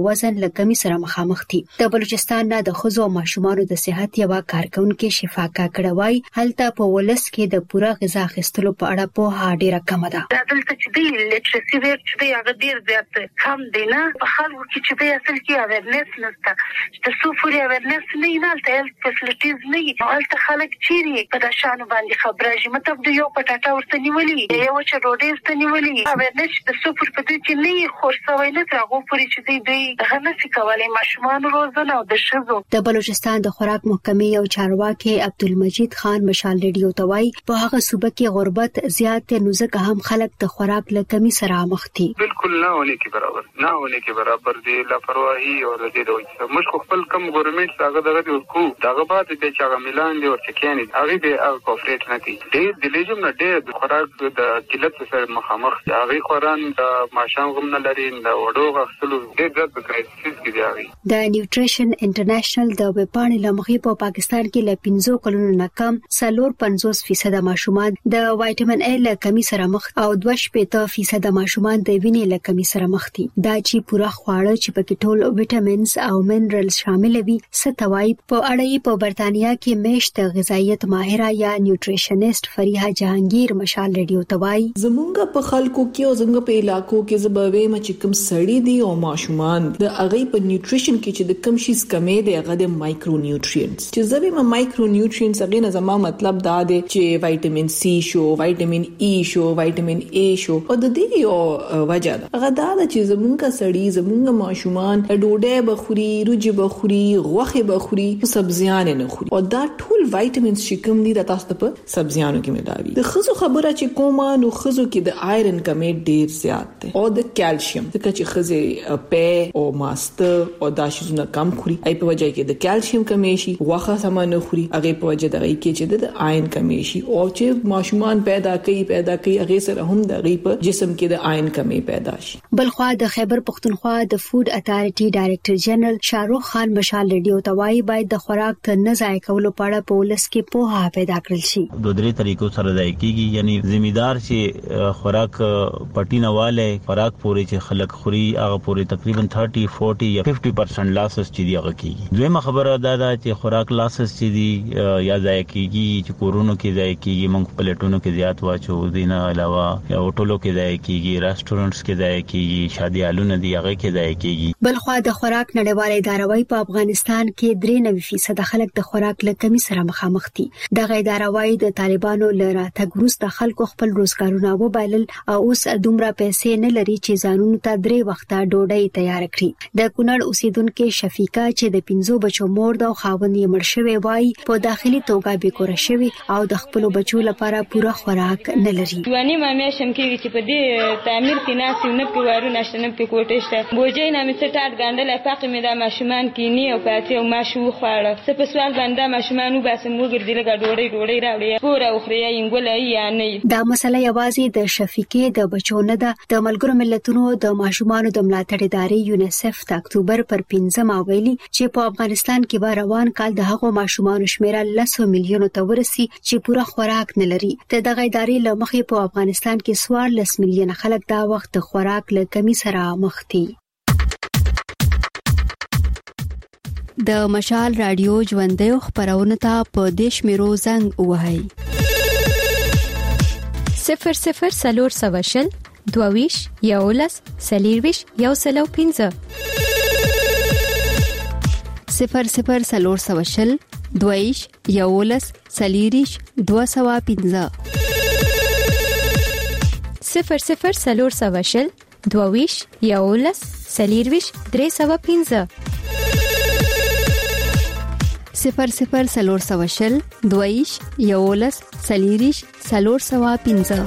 وزن له کمی سره مخامخ دي. د بلوچستان نه د ښځو او ماشومانو د صحت یو کارکونکو شفاکا کړوي هلته په ولس کې د پوره غذا اخیستلو په اړه په ډیره کم ده. دلته چې دی لیټرسي ریټ چې دی هغه ډیر زیات کم دی نه په خلکو کې چې دی اصل کې اویرنس نشته چې څو پورې اویرنس نه نه ته هیلث فیسیلیټیز نه هلته خلک چیرې په داشانو باندې خبره شي مطلب د یو پټاټا ورته نیولې یو چې روډي ورته نیولې اویرنس د څو پورې په دې کې نه خورڅوي نه تر هغه پورې چې دی هغه نشي کولای ماشومان روزنه او د شذو. د بلوچستان د خوراک محکمې او چارواکي عبدالمجید خان مشال ریډیو توای په هغه صوبه کې غربت زیات نو ځکه هم خلک د خوراک له کمی سره مخ دي. بالکل نه ونه کې برابر دی لاپرواهي او د دې دوی موږ خپل کم ګورنمنت هغه دغه ورکو دغه بعد د چاغه ميلان دی ورته کېنی هغه به کوپریټ نه کوي ډېر د لیجم نه ډېر د خوراک د قلت سره مخامخ هغه خوران د ماشام غم نه لري د وډو غسلو ډېر د کرایسیس کې دی هغه د نیوټریشن انټرنیشنل د وپاڼې لمخې په پاکستان کې له 15 کلونو نه کم 50% ماشومان د وایټامین ا له کمی سره مخ او 2% ماشومان د وینې له کمی سره مخ دي. دا چې پوره خواړه چې پکې ټول ویټامینز او منرالز شامل وي ستوي په اړه په برتانیا کې میشت غذایت ماهره یا نیوټریشنست فریحه جهانگیر مشال ریډیو توای زمونږ په خلکو کې او زمونږ په علاقو کې زبوي چې کوم سړی دي او ماشومان د هغه په نیوټریشن کې چې د کم شي کمې دی هغه د مایکرو نیوټرینټس چې زبې مایکرو نیوټرینټس هغه نه زما مطلب دا دی چې وایټامین سی شو وایټامین ای شو وایټامین ای شو او د دې یو وجه ده هغه دا چې زمونږ سړی زمونږ ماشومان ډوډۍ بخوري روجي بخوري غوښه بخوري سبزیان نه خوري او دا ټول وایټامینز چې کوم دي د تاسو په سبزیانو کې ملاوي. د خزو خبره چې کومه نو خزو کې د آیرن کمی ډیر زیات دی او د کیلشیم ځکه چې خزه په او ماست او دا شیزونه کم خوري ای په وجه کې د کیلشیم کمی شي غوښه سم نه خوري هغه په وجه دغه کې چې د آیرن کمی شي او چې ماشومان پیدا کوي هغه سره هم د غي په جسم کې د آیرن کمی پیدا شي. بلخوا د خیبر پختونخوا د فود اتارټي ډایریکټر جنرال شاروخ خان مشال ریډیو توای باید د خوراک ته نه ضایع کولو په اړه په ولس کې پوهه پیدا کړل شي. دوه درې طریقو سره ضایع کیږي یعنی ذمہدار چې خوراک پټینواله خوراک پوري چې خلک خوري هغه پوري تقریبا 30 40 یا 50% لاسز چې دی هغه کیږي. دویمه خبره دا ده چې خوراک لاسز چې دی یا ضایع کیږي چې کورونو کې ضایع کیږي موږ پلیټونو کې زیات واچو دینه علاوه یا هوټلو کې ضایع کیږي ریسټورانټس کې ضایع کیږي شادي حالونه دی هغه کې ضایع کیږي. بلخوا د خوراک نړیواله اداره وايي په افغانستان کې 93% خلک د خوراک له کمی سره مخامخ دي. د اداره وايي د طالبانو له راتګ وروسته خلکو خپل روزګارونه وبایلل او اوس دومره پیسې نه لري چې ځانونو ته 3 وخته ډوډۍ تیار کړي. د کونړ اوسیدونکو شفیقه چې د 15 بچو مور د خاوند یې مړ شوی وای په داخلي توګه به کور شوی او د خپل بچو لپاره پوره خوراک نه لري. ونی مامې شم کې چې په دې تعمیر کې ناس نه کوارو نشنه په کوټشته بوجای نامې سټارټ ګاندل پاکه مې د ماشومان کې نی او پاتې او ماشو خوړه څه په سوال باندې ماشومان وباسم وګرځي لګا ډوډۍ راوړي پورا اخري انګولای یا نه. دا مسله یوازې د شفیقې د بچو نه ده. د ملګرو ملتونو د ماشومانو د ملاتړ ادارې یونیسف د اکتوبر پر 15 ویلي چې په افغانستان کې به روان کال د هغو ماشومانو شمیره 100 میلیونو ته ورسي چې پوره خوراک نه لري. دغه ادارې له مخې په افغانستان کې 14 میلیون خلک دا وخت د خوراک له کمی سره مخ دي. د مشال رادیو ژوندۍ خبرونه ته په دیش میرو زنګ وهاي 00 سلور سواشل دوویش یولس سلیرویش یوسلو 15 00 سلور سواشل دوویش یولس سلیریش 215 00 سلور سواشل دوویش یولس سلیرویش 315 00 سلور سواشل دویش یولس سلیریش سلور سوا 15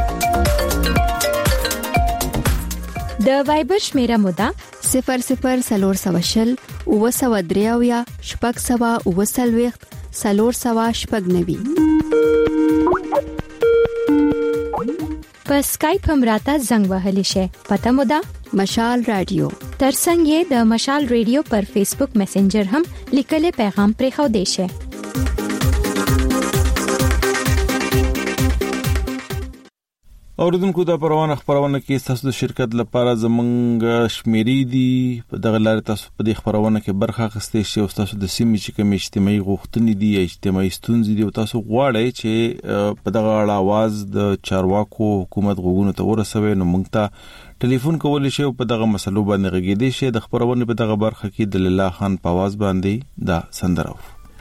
د وایبر شمیره مودا 00 سلور سواشل او سوا دریاویا شپږ سوا او سلويخت سلور سوا شپږ نوي په سکایپ هم راته زنګ وهلی شي پته مودا مشال رادیو ترڅنګ د مشال رادیو پر فیسبوک میسنجر هم لیکل پیغام پرې خو دی شي. اوردونکو د پروانه خبرونه کې تاسو د شرکت لپاره زمونږ شمیرې دي په دغه لار تاسو په دې خبرونه کې برخه اخیستئ شئ او تاسو د سیمې چې کوم اجتماعي غوښتنې دي یا اجتماعي ستونزې دي او تاسو غواړئ چې په دغه اړه आवाज د چارواکو حکومت غوښتنو ته ورسوي نو موږ ته ټلیفون کولی شئ او په دغه مسلو باندې غږیدئ شئ د خبرونه په دغه برخه کې د الله خان په आवाज باندې دا سندره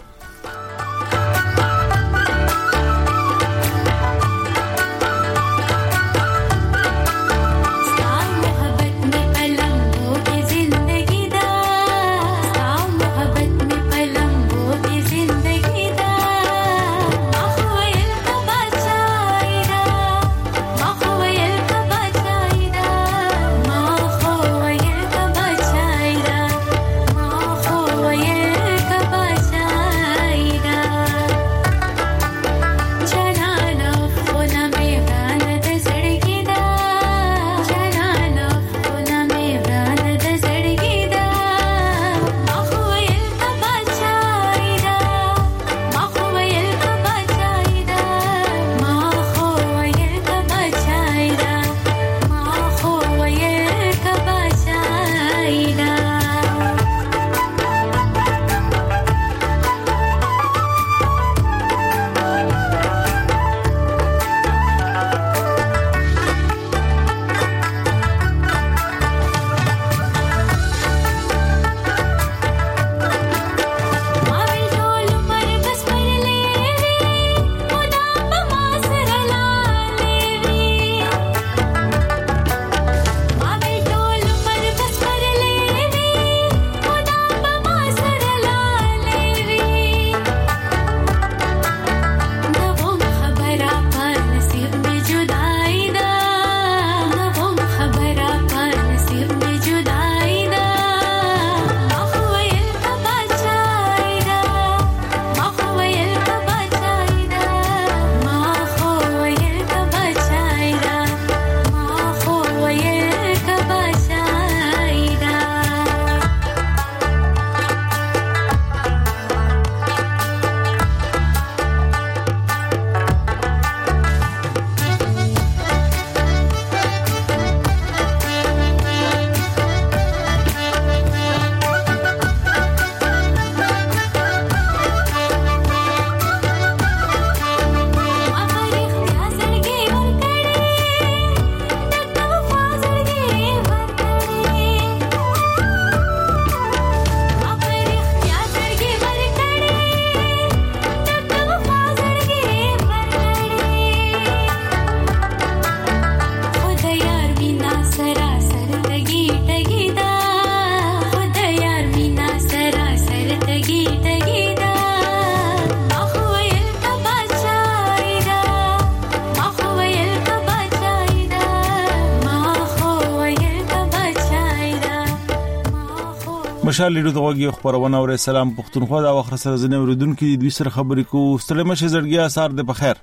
مشال لیدو دغه خبرونه او سلام پښتونخوا دا وخت سره زنه اوریدونکو د دوی سره خبرې کو ستړي مشه زړګیا سار د بخیر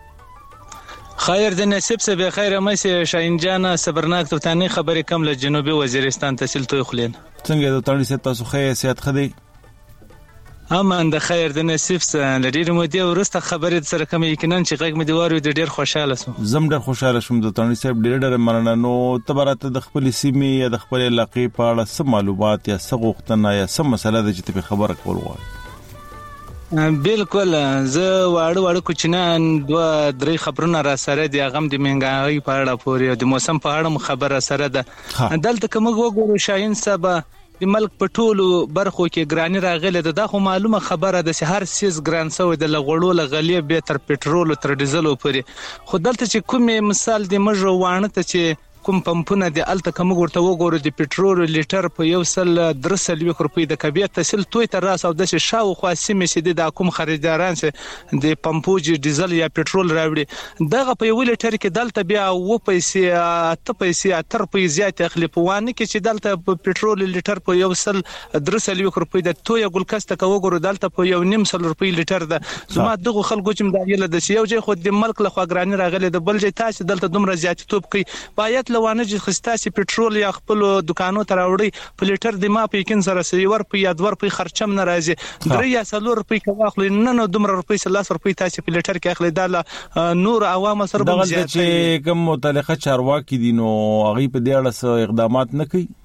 خیر د نصیب سه به خیر مې شاهین جان صبرناک توتانی خبرې کم له جنوبي وزیرستان تحصیل توي خلین څنګه د تانی ست تاسو خیر سیادت خدي امان د خیر د نصیب سه لري مودې ورسته خبرې سره کوم یقینا چې غږ مې دی وارو د ډیر خوشاله سم زم ډیر خوشاله شوم د تانی صاحب ډیر مننه نو تبرات د خپل سیمې یا د خپل علاقې په اړه سم معلومات یا څه غوښتنه یا سم مسله د چې په خبره کول غواړم بالکل زه واړو کوچنان دوه درې خبرونه را سره دي غم د منګای په اړه پورې د موسم په اړه خبره سره ده دلته کوم وګورو شاهین صاحب د ملک په ټولو برخو کې ګرانی راغله ده خو معلومه خبره ده چې هر سیس ګران سوی د لغړو لغلې به تر پټرول تر ډیزل پورې خو دلته چې کومه مثال د مجو وانه ته چې کوم پمپونه د الته کوم ورته وګورو د پټرول لیټر په 1.3 روپۍ د کبیر تحصیل توي تر راس او د شاو خو سیمه سي د کوم خریداران سه د پمپوجي ډیزل یا پټرول راوړي دغه په 1 لیټر کې دلته بیا و پیسې 8 پیسې 8 روپۍ زیات اخلي په وانه کې چې دلته پټرول لیټر په 1.3 روپۍ د توي ګلکسته کو وګورو دلته په 1.5 روپۍ لیټر ده زما دغه خلکو چې مدایله د یو ځای خو د ملک له خوا ګرانی راغله د بل ځای تاسو دلته دومره زیات توپ کوي باید لوانه چې خستاسي پټرول یا خپل دکانو ته راوړي په لیټر د ما په یقین سره سیور په یادور په خرچم ناراضي 3 یا 4 روپۍ کواخلي نه دومره روپۍ 10 روپۍ تاسو په لیټر کې اخلي دا نور عوام سره به زیات چې کوم متعلقه چارواکي دي نو هغه په دې اړه اقدامات نه کوي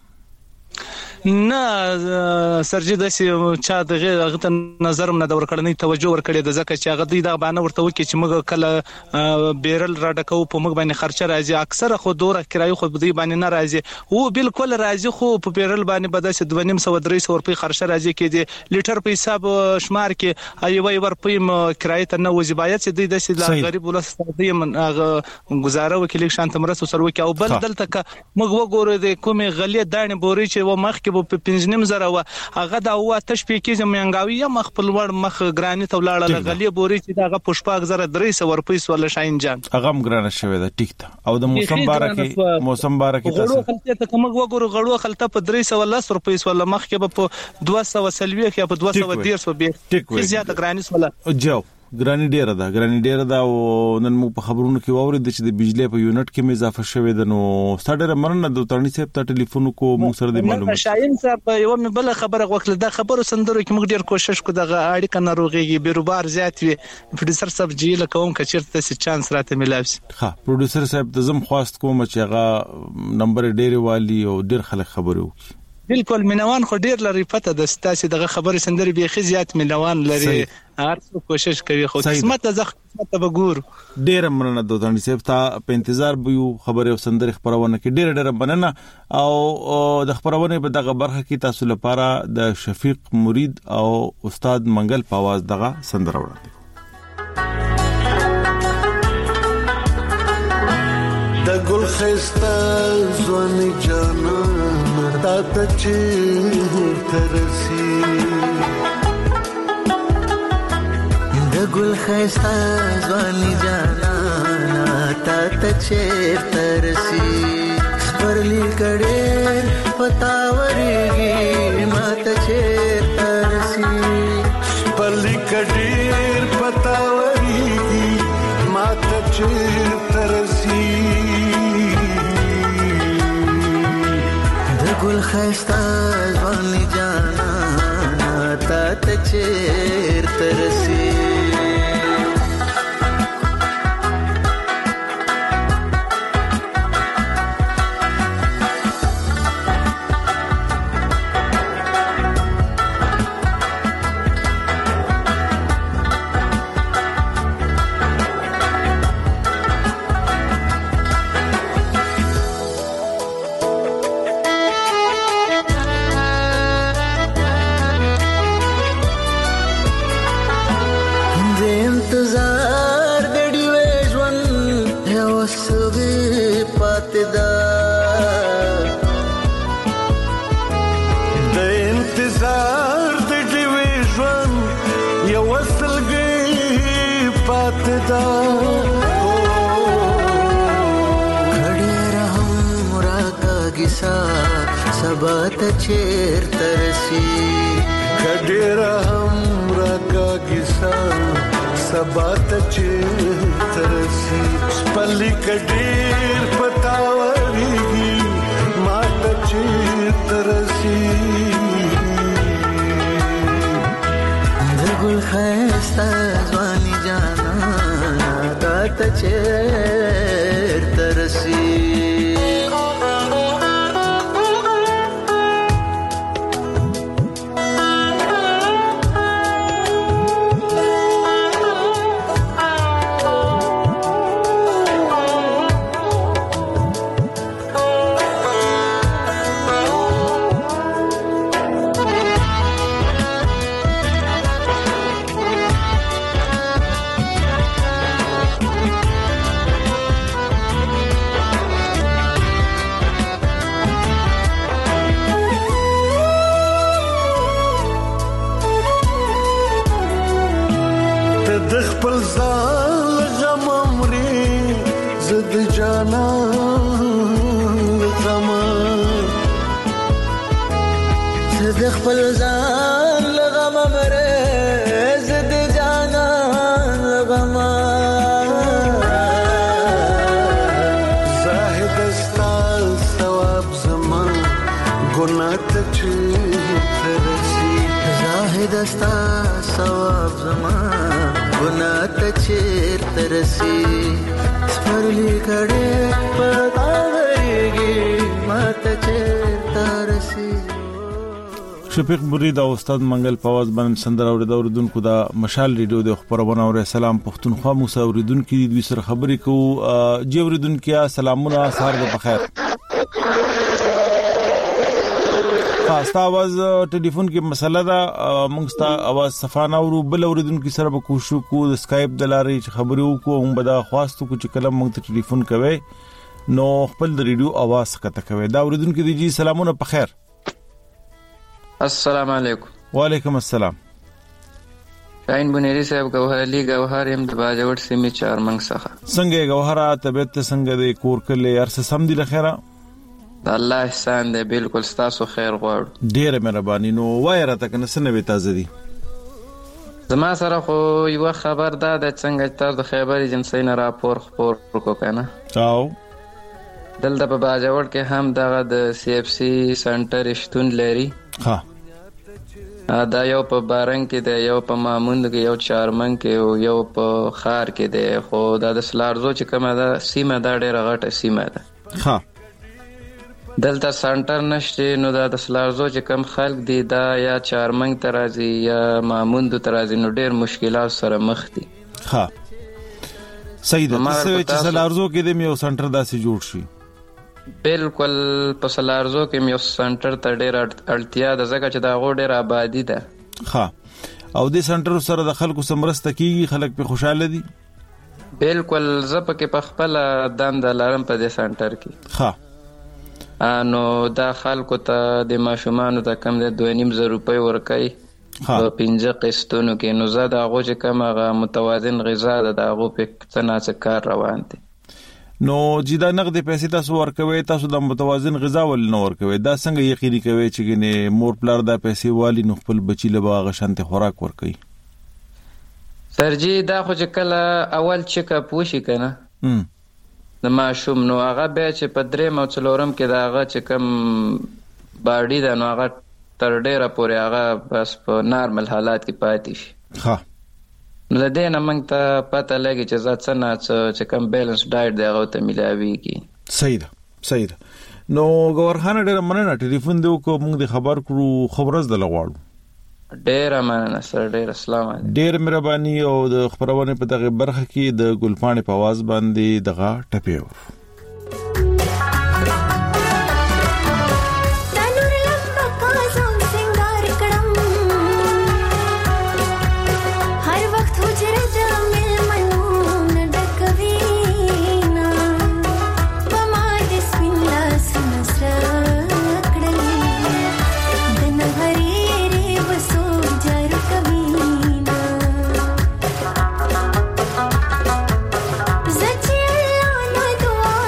نه سرجي داسې چا دغه ته نظر نه دور کړنی توجه ور کړی د ځکه چې هغه د باندې ورته وکي چې موږ کله بیرل را ډکو په موږ باندې خرچه راځي اکثره خو دوره کرایي خو د باندې نه راځي او بالکل راځي خو په بیرل باندې بداسه 2.5 روپۍ خرچه راځي کې دي لیټر په حساب شمار کې ایوي ور په کرایي ته نه وزبایت چې د داسې غریب ولست دی هغه گزاره وکیل شانت مرسته سره وکي او بل دلته موږ وګورو د کومه غلې دانه بوري چې و مخ په 15 و هغه دا و تشبیه کې زمونږاوی یا مخ په لوړ مخ ګرانی ته ولاړه غلې بوري چې دا پښپاک زره 300 روپۍ ولا شاین جان هغه ګرانه شوی دا ټیک ته او د موسم بارکه تاسو خلته ته کوم وګورو غړو خلته په 310 روپۍ ولا مخ کې په 230 یا په 210 به زیاته ګرانی ولا جو ګرانی ډیره ده او نن مو په خبرونو کې واورید چې د بجلی په یونټ کې اضافه شوه د نو ستاره مرنه د ترنی صاحب ته ټلیفون کو موږ سره د معلومات شاین صاحب یو مې بل خبره وکړه د خبرو سندرو کې موږ ډیر کوشش کوو د اړیکه ناروغي بیروبار زیات وي پروډوسر صاحب جی له کوم کچرته سي چانس راته ملاوي ها پروډوسر صاحب ته زم خواست کوم چې هغه نمبر ډیر والی او ډیر خلک خبرو بالکل منوان خو ډیر لري پته د ستاسي دغه خبرې سندري به خزيات منوان لري هر څو کوشش کوي خو قسمت زخمت به ګور ډیر مننه د ترنی صاحب ته په انتظار بيو خبره او سندري خبرونه کې ډیر مننه او د خبرونه په دغه برخه کې تاسو لپاره د شفیق مرید او استاد منګل په आवाज دغه سندره وړاندې د ګل خستا ځواني جانان تا ته چې ترسي د ګل خستا ځواني جانان تا ته چې ترسي سپرلی کډېر پتاوريږي ما ته چې ترسي سپرلی کډېر پتاوريږي ما ته چې ترسي ګل خستا ځواني جانا تا ته چیر ترسي سبات چیر ترسی کډیر هم راکا کیسا سبات چیر ترسی سپلی کډیر پتاوريږي مات چیر ترسی دګل خستا ځواني جانا تا چیر ترسی خپل ځان لغم مره زد جانا لغم زاهد استا ثواب زما ګناه ته چیرته رسي سپرلی کړه پتا غریږي ماته چیرته رسي. شفیق مرید او استاد منګل پواز باندې سندره اوریدونکو دا مشال ریډیو د خبرونه او سلام پښتونخوا موسی اوریدونکو د دوی سره خبرې کوو. جی اوریدونکو سلامونه سهار د بخیر. تاسو आवाज ټلیفون کې مسله دا موږ تاسو आवाज صفانه ورو بل اوریدونکو سره به کوشش کوو د سکایپ د لارې خبرې وکړو. موږ به دا خواستو چې کله موږ ته ټلیفون کوي نو خپل د ریډیو आवाज کته کوي. دا اوریدونکو دی جی سلامونه په خیر. السلام علیکم. وعلیکم السلام. شاین بنيري صاحب ګوهرلی ګوهر يم د باجوړ سیمې چارمنګ څخه. څنګه ګوهره طبيعت څنګه د کور کله ارس سم دي لخيره؟ الله احسان دی بالکل ستاسو خیر غواړو. ډیره مهرباني. نو وایره تک نسنه به تازه دي. زما سره خو یو خبر دا د څنګه تر د خیبر ایجنسی نه راپور خبر کو کنه. چاو دلته په باجوړ کې هم دغه د سی اف سی سنټر شتون لري. ها دا یو په بارنګ کې دی، یو په ماموند کې، یو چارمنګ کې او یو په خار کې دی. خو دا د سلارزو چې کومه ده سیمه دا ډیره غټه سیمه ده. ها دلته سنټر نشته نو دا د سلارزو چې کم خلک دي دا یا چارمنګ ترازی یا ماموند ترازی نو ډیر مشکلات سره مخ دي. ها صحیح ده. چې سلارزو کې د یو سنټر داسې جوړ شي. بالکل په سلارزو کې یو سنټر ته ډیر اړتیا ده ځکه چې دا غو ډیر آبادی ده. ها او د سنټر سره د خلکو سمرسته کیږي، خلک په خوشاله دي. بالکل زه پکې په خپل دند لارم په دې سنټر کې. ها نو دا خلکو ته د ماشومانو ته کم د 2.5 روپۍ ورکای په 15 قسطونو کې. نو زه دا غو چې کوم هغه متوازن غذا ده دا غو په څنګه کار روان دي. نو چې دا نقد پیسې تاسو ورکوي تاسو د متوازن غذا ول نه ورکوي دا څنګه یقیني کوي چې ګنې مور پلار دا پیسې والی نو خپل بچی له باغ شانته خوراک ورکوي؟ سرجی دا خو چې کله اول چیک اپ وشي کنه د ماشوم نو هغه به چې په درې مو څلورم کې دا هغه چې کم باډي دا نو هغه تر ډیره پورې هغه بس په نارمل حالات کې پاتې شي. ها نو د دې نه موږ ته پته لګي چې ځات څنګه چې کم بیلانس ډایټ دی هغه ته ملاويږي. صحیح ده صحیح ده. نو ګورخانه ډیره مننه ټلیفون دی کو موږ د خبر کړو خبرز د لغواړو. ډیره مننه سر ډیره السلام علیکم. ډیره مهرباني. او د خبرونه په دغه برخه کې د ګلپاڼې په आवाज باندې دغه ټپیو. Zachia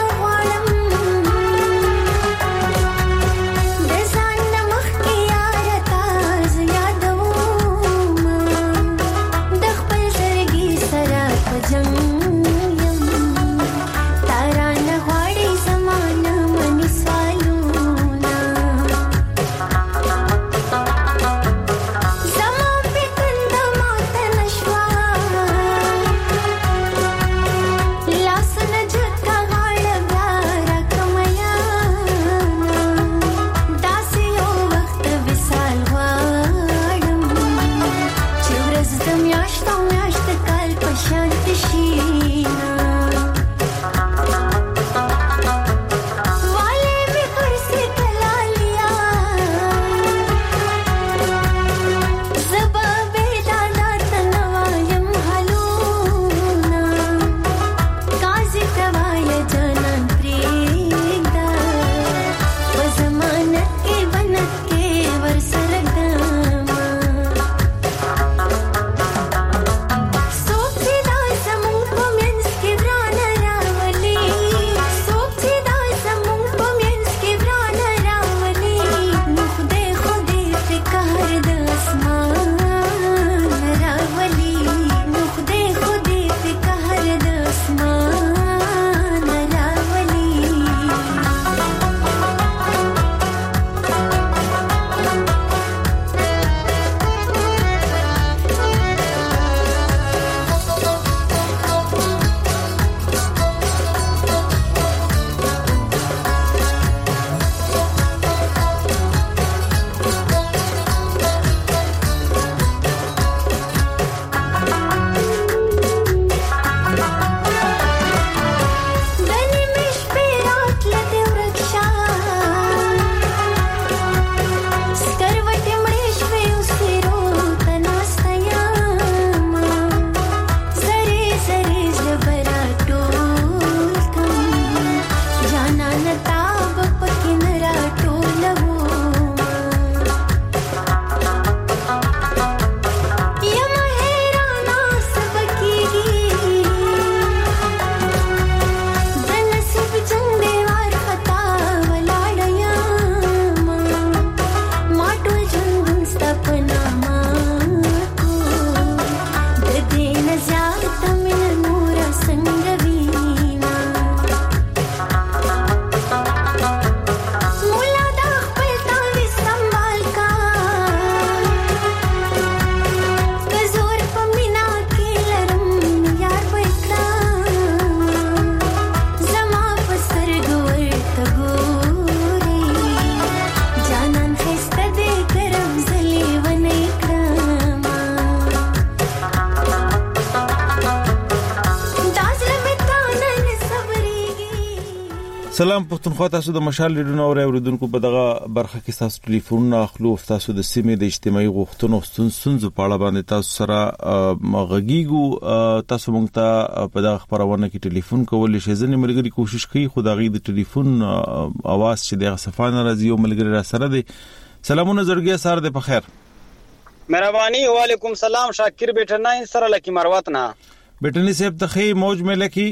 سلام پښتونخوا، تاسو د مشال ریډیو اوریدونکو په دغه برخه کې تاسو ټلیفون اخلو، تاسو د سیمې د اجتماعي غوښتنو ستونزو په اړه باندې تاسو سره مغږیږو. تاسو مونږ ته په دغه خبرونه کې ټلیفون کولای شئ. ځنې ملګری کوشش کوي خو دغه د ټلیفون اواز چې دغه صفانه راځي او ملګری را سره دی. سلامونه زړګي سره د بخیر. مهرباني. وعلیکم سلام. شاکر بیٹناین سره لکی مروت نه بیٹنی صاحب ته موج مې لکی.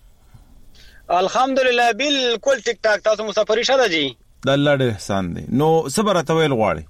الحمدلله بالکل ټیک ټاک. تاسو مسافری شته جی؟ د الله ډېر احسان دی. نو صبر اتویل غواړي.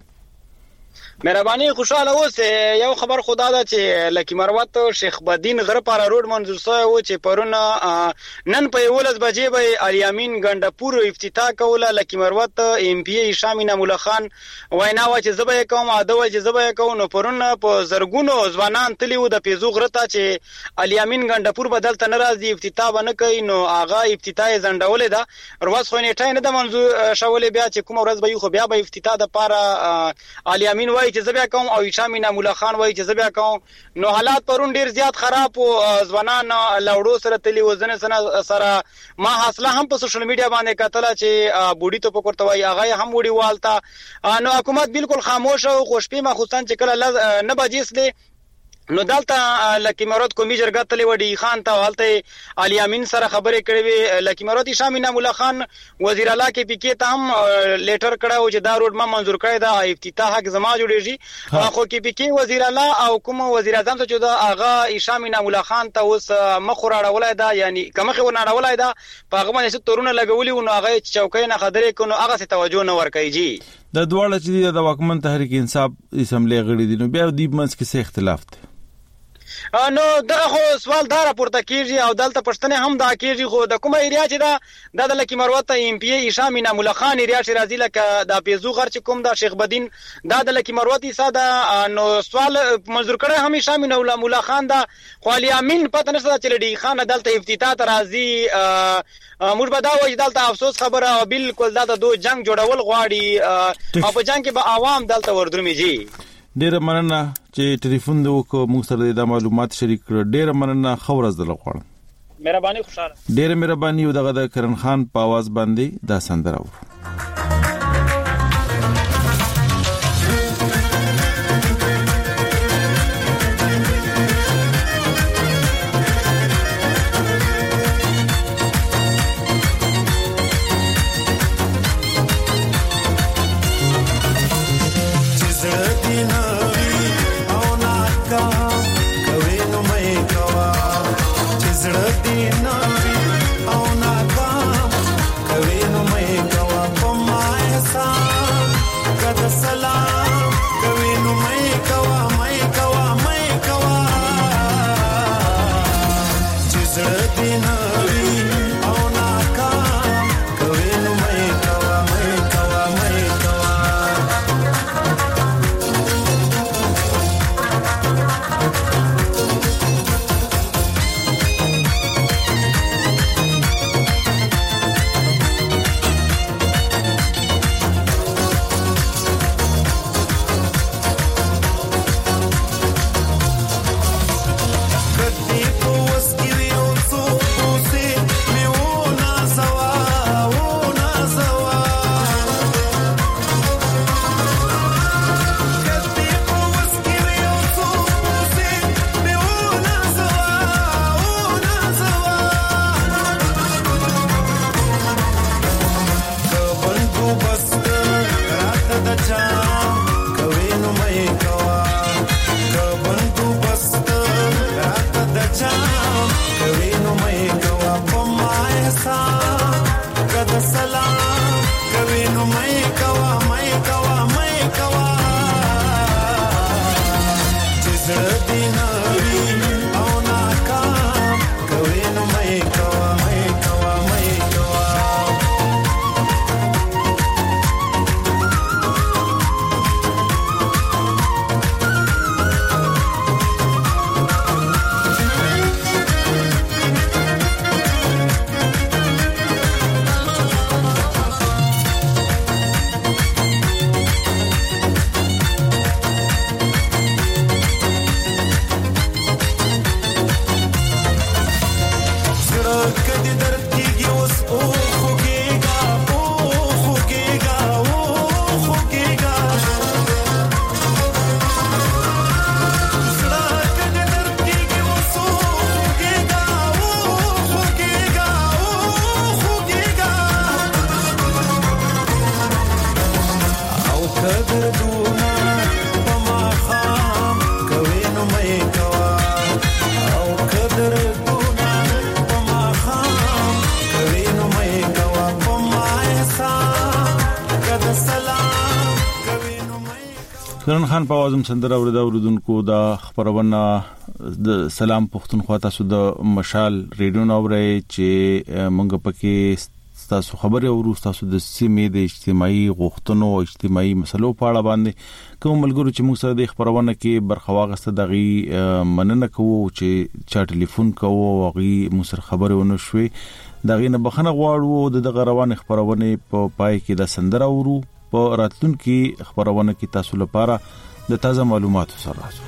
مهرباني. خوشاله اوسه. یو خبر خدا دا چې لکی مروت شیخ بدین غره پارا روډ منظور سوی و چې پرونه نن په 11 بجې به الیامین ګندپور افتتاح کوله. لکی مروت ام پی ای شامینه مولا خان وینا و چې زبې کوم اده و چې زبې کوم. نو پرونه په زرګونو ځوانان تلیو د پیزو غره ته چې الیامین ګندپور بدل ته ناراضي افتتاح ونه کوي. نو اغا افتتاح زندولې ده ورځ خو نه ټاین د منظور شولې بیا چې کوم ورځ به خو بیا به افتتاح د پارا الیامین وای چې زبیا کوم او شامینه مولا خان وای چې زبیا کوم. نو حالات پرون ډیر زیات خراب او ځوانان لاوړو سره تلی وزن سره ما حاصله هم په سوشل میډیا باندې کتل چې بوډي ته پکورته وای هغه هم وډي والتا. نو حکومت بالکل خاموش او خوشبي مخصوصا چې کله نه بجیسله. نو دلته لکی مراد کومي جرګه تلی وډي خان ته حالت علي امین سره خبرې کړې وي. لکی مراد شامینه مولا خان وزیر اعلی کې پی کې ته هم لیټر کړه او چې دا روډ ما منزور کړی دا افتتاح حق زما جوړیږي. خو کې پی کې وزیر اعلی او کوم وزیر اعظم ته چې دا اغا شامینه مولا خان ته اوس مخوراړولای دا یعنی کمخه وناړولای دا په هغه باندې تورونه لګولي او هغه چوکۍ نه خبرې کوي هغه څه توجه نه ورکوي. جی د دواړه چې د واکمن تحریک انصاف اسمبلی غړي دي نو بیا د منځ کې څه اختلاف دی؟ نو دغه خو سوال دا راپورته کیږي او دلته پښتنه هم دا کیږي. خو د کومه ایریا چې دا د لکی مروت ام پی ای شامینه مولا خان ایریا چې راځي لکه دا پیزو غر چې کوم دا شیخ بدین دا د لکی مروت ساده. نو سوال منظور کړه هم شامینه مولا خان دا خو علي امین پته نشته چې لډي خان دلته افتتاح ته راځي. موږ به دا وایي دلته افسوس خبره او بالکل دا د دوه جنگ جوړول غواړي او په جنگ کې به عوام دلته وردرومي. جی ډېر مننه چې ټلیفون دې وکړو موږ سره د معلومات شریک کړ. ډېر مننه. خبر از دل غواړم. مهرباني. خوشاله. ډېر مهرباني. او دغه د کرن خان په आवाज باندې دا سندره و. درن خان په اوازم سندره اوریدونکو دا خبرونه د سلام پښتونخوا تاسو د مشال ریډیو نووري چې مونږ پکې تاسو خبري او تاسو د سیمې د اجتماعي غوښتنو او اجتماعي مسلو په اړه باندې کوم ملګرو چې موږ سره د خبرونه کې برخه واغسته دغه مننه کوو چې چا ټلیفون کوو او غي موږ سره خبرونه ونشوي دغه نه بخنه غواړو د روان خبرونه په پای کې د سندره ورو په راتلونکي خبرونه کې تاسو لپاره د تازه معلوماتو سره راځو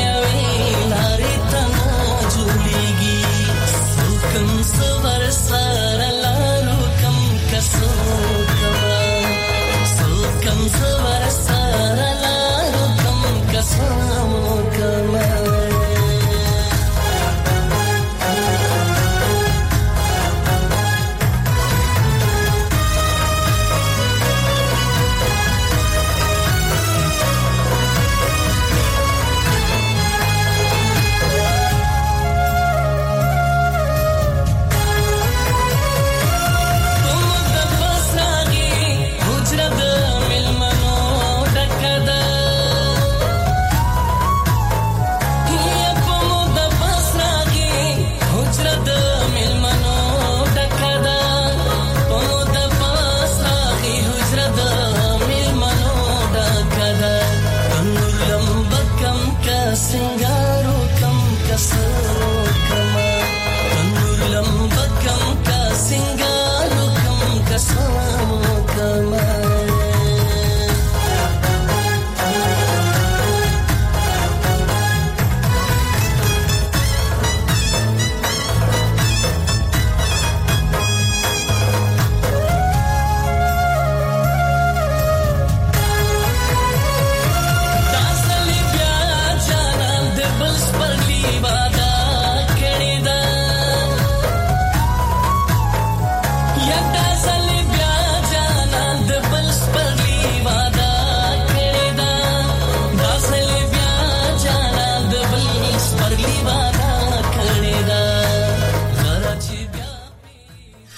Some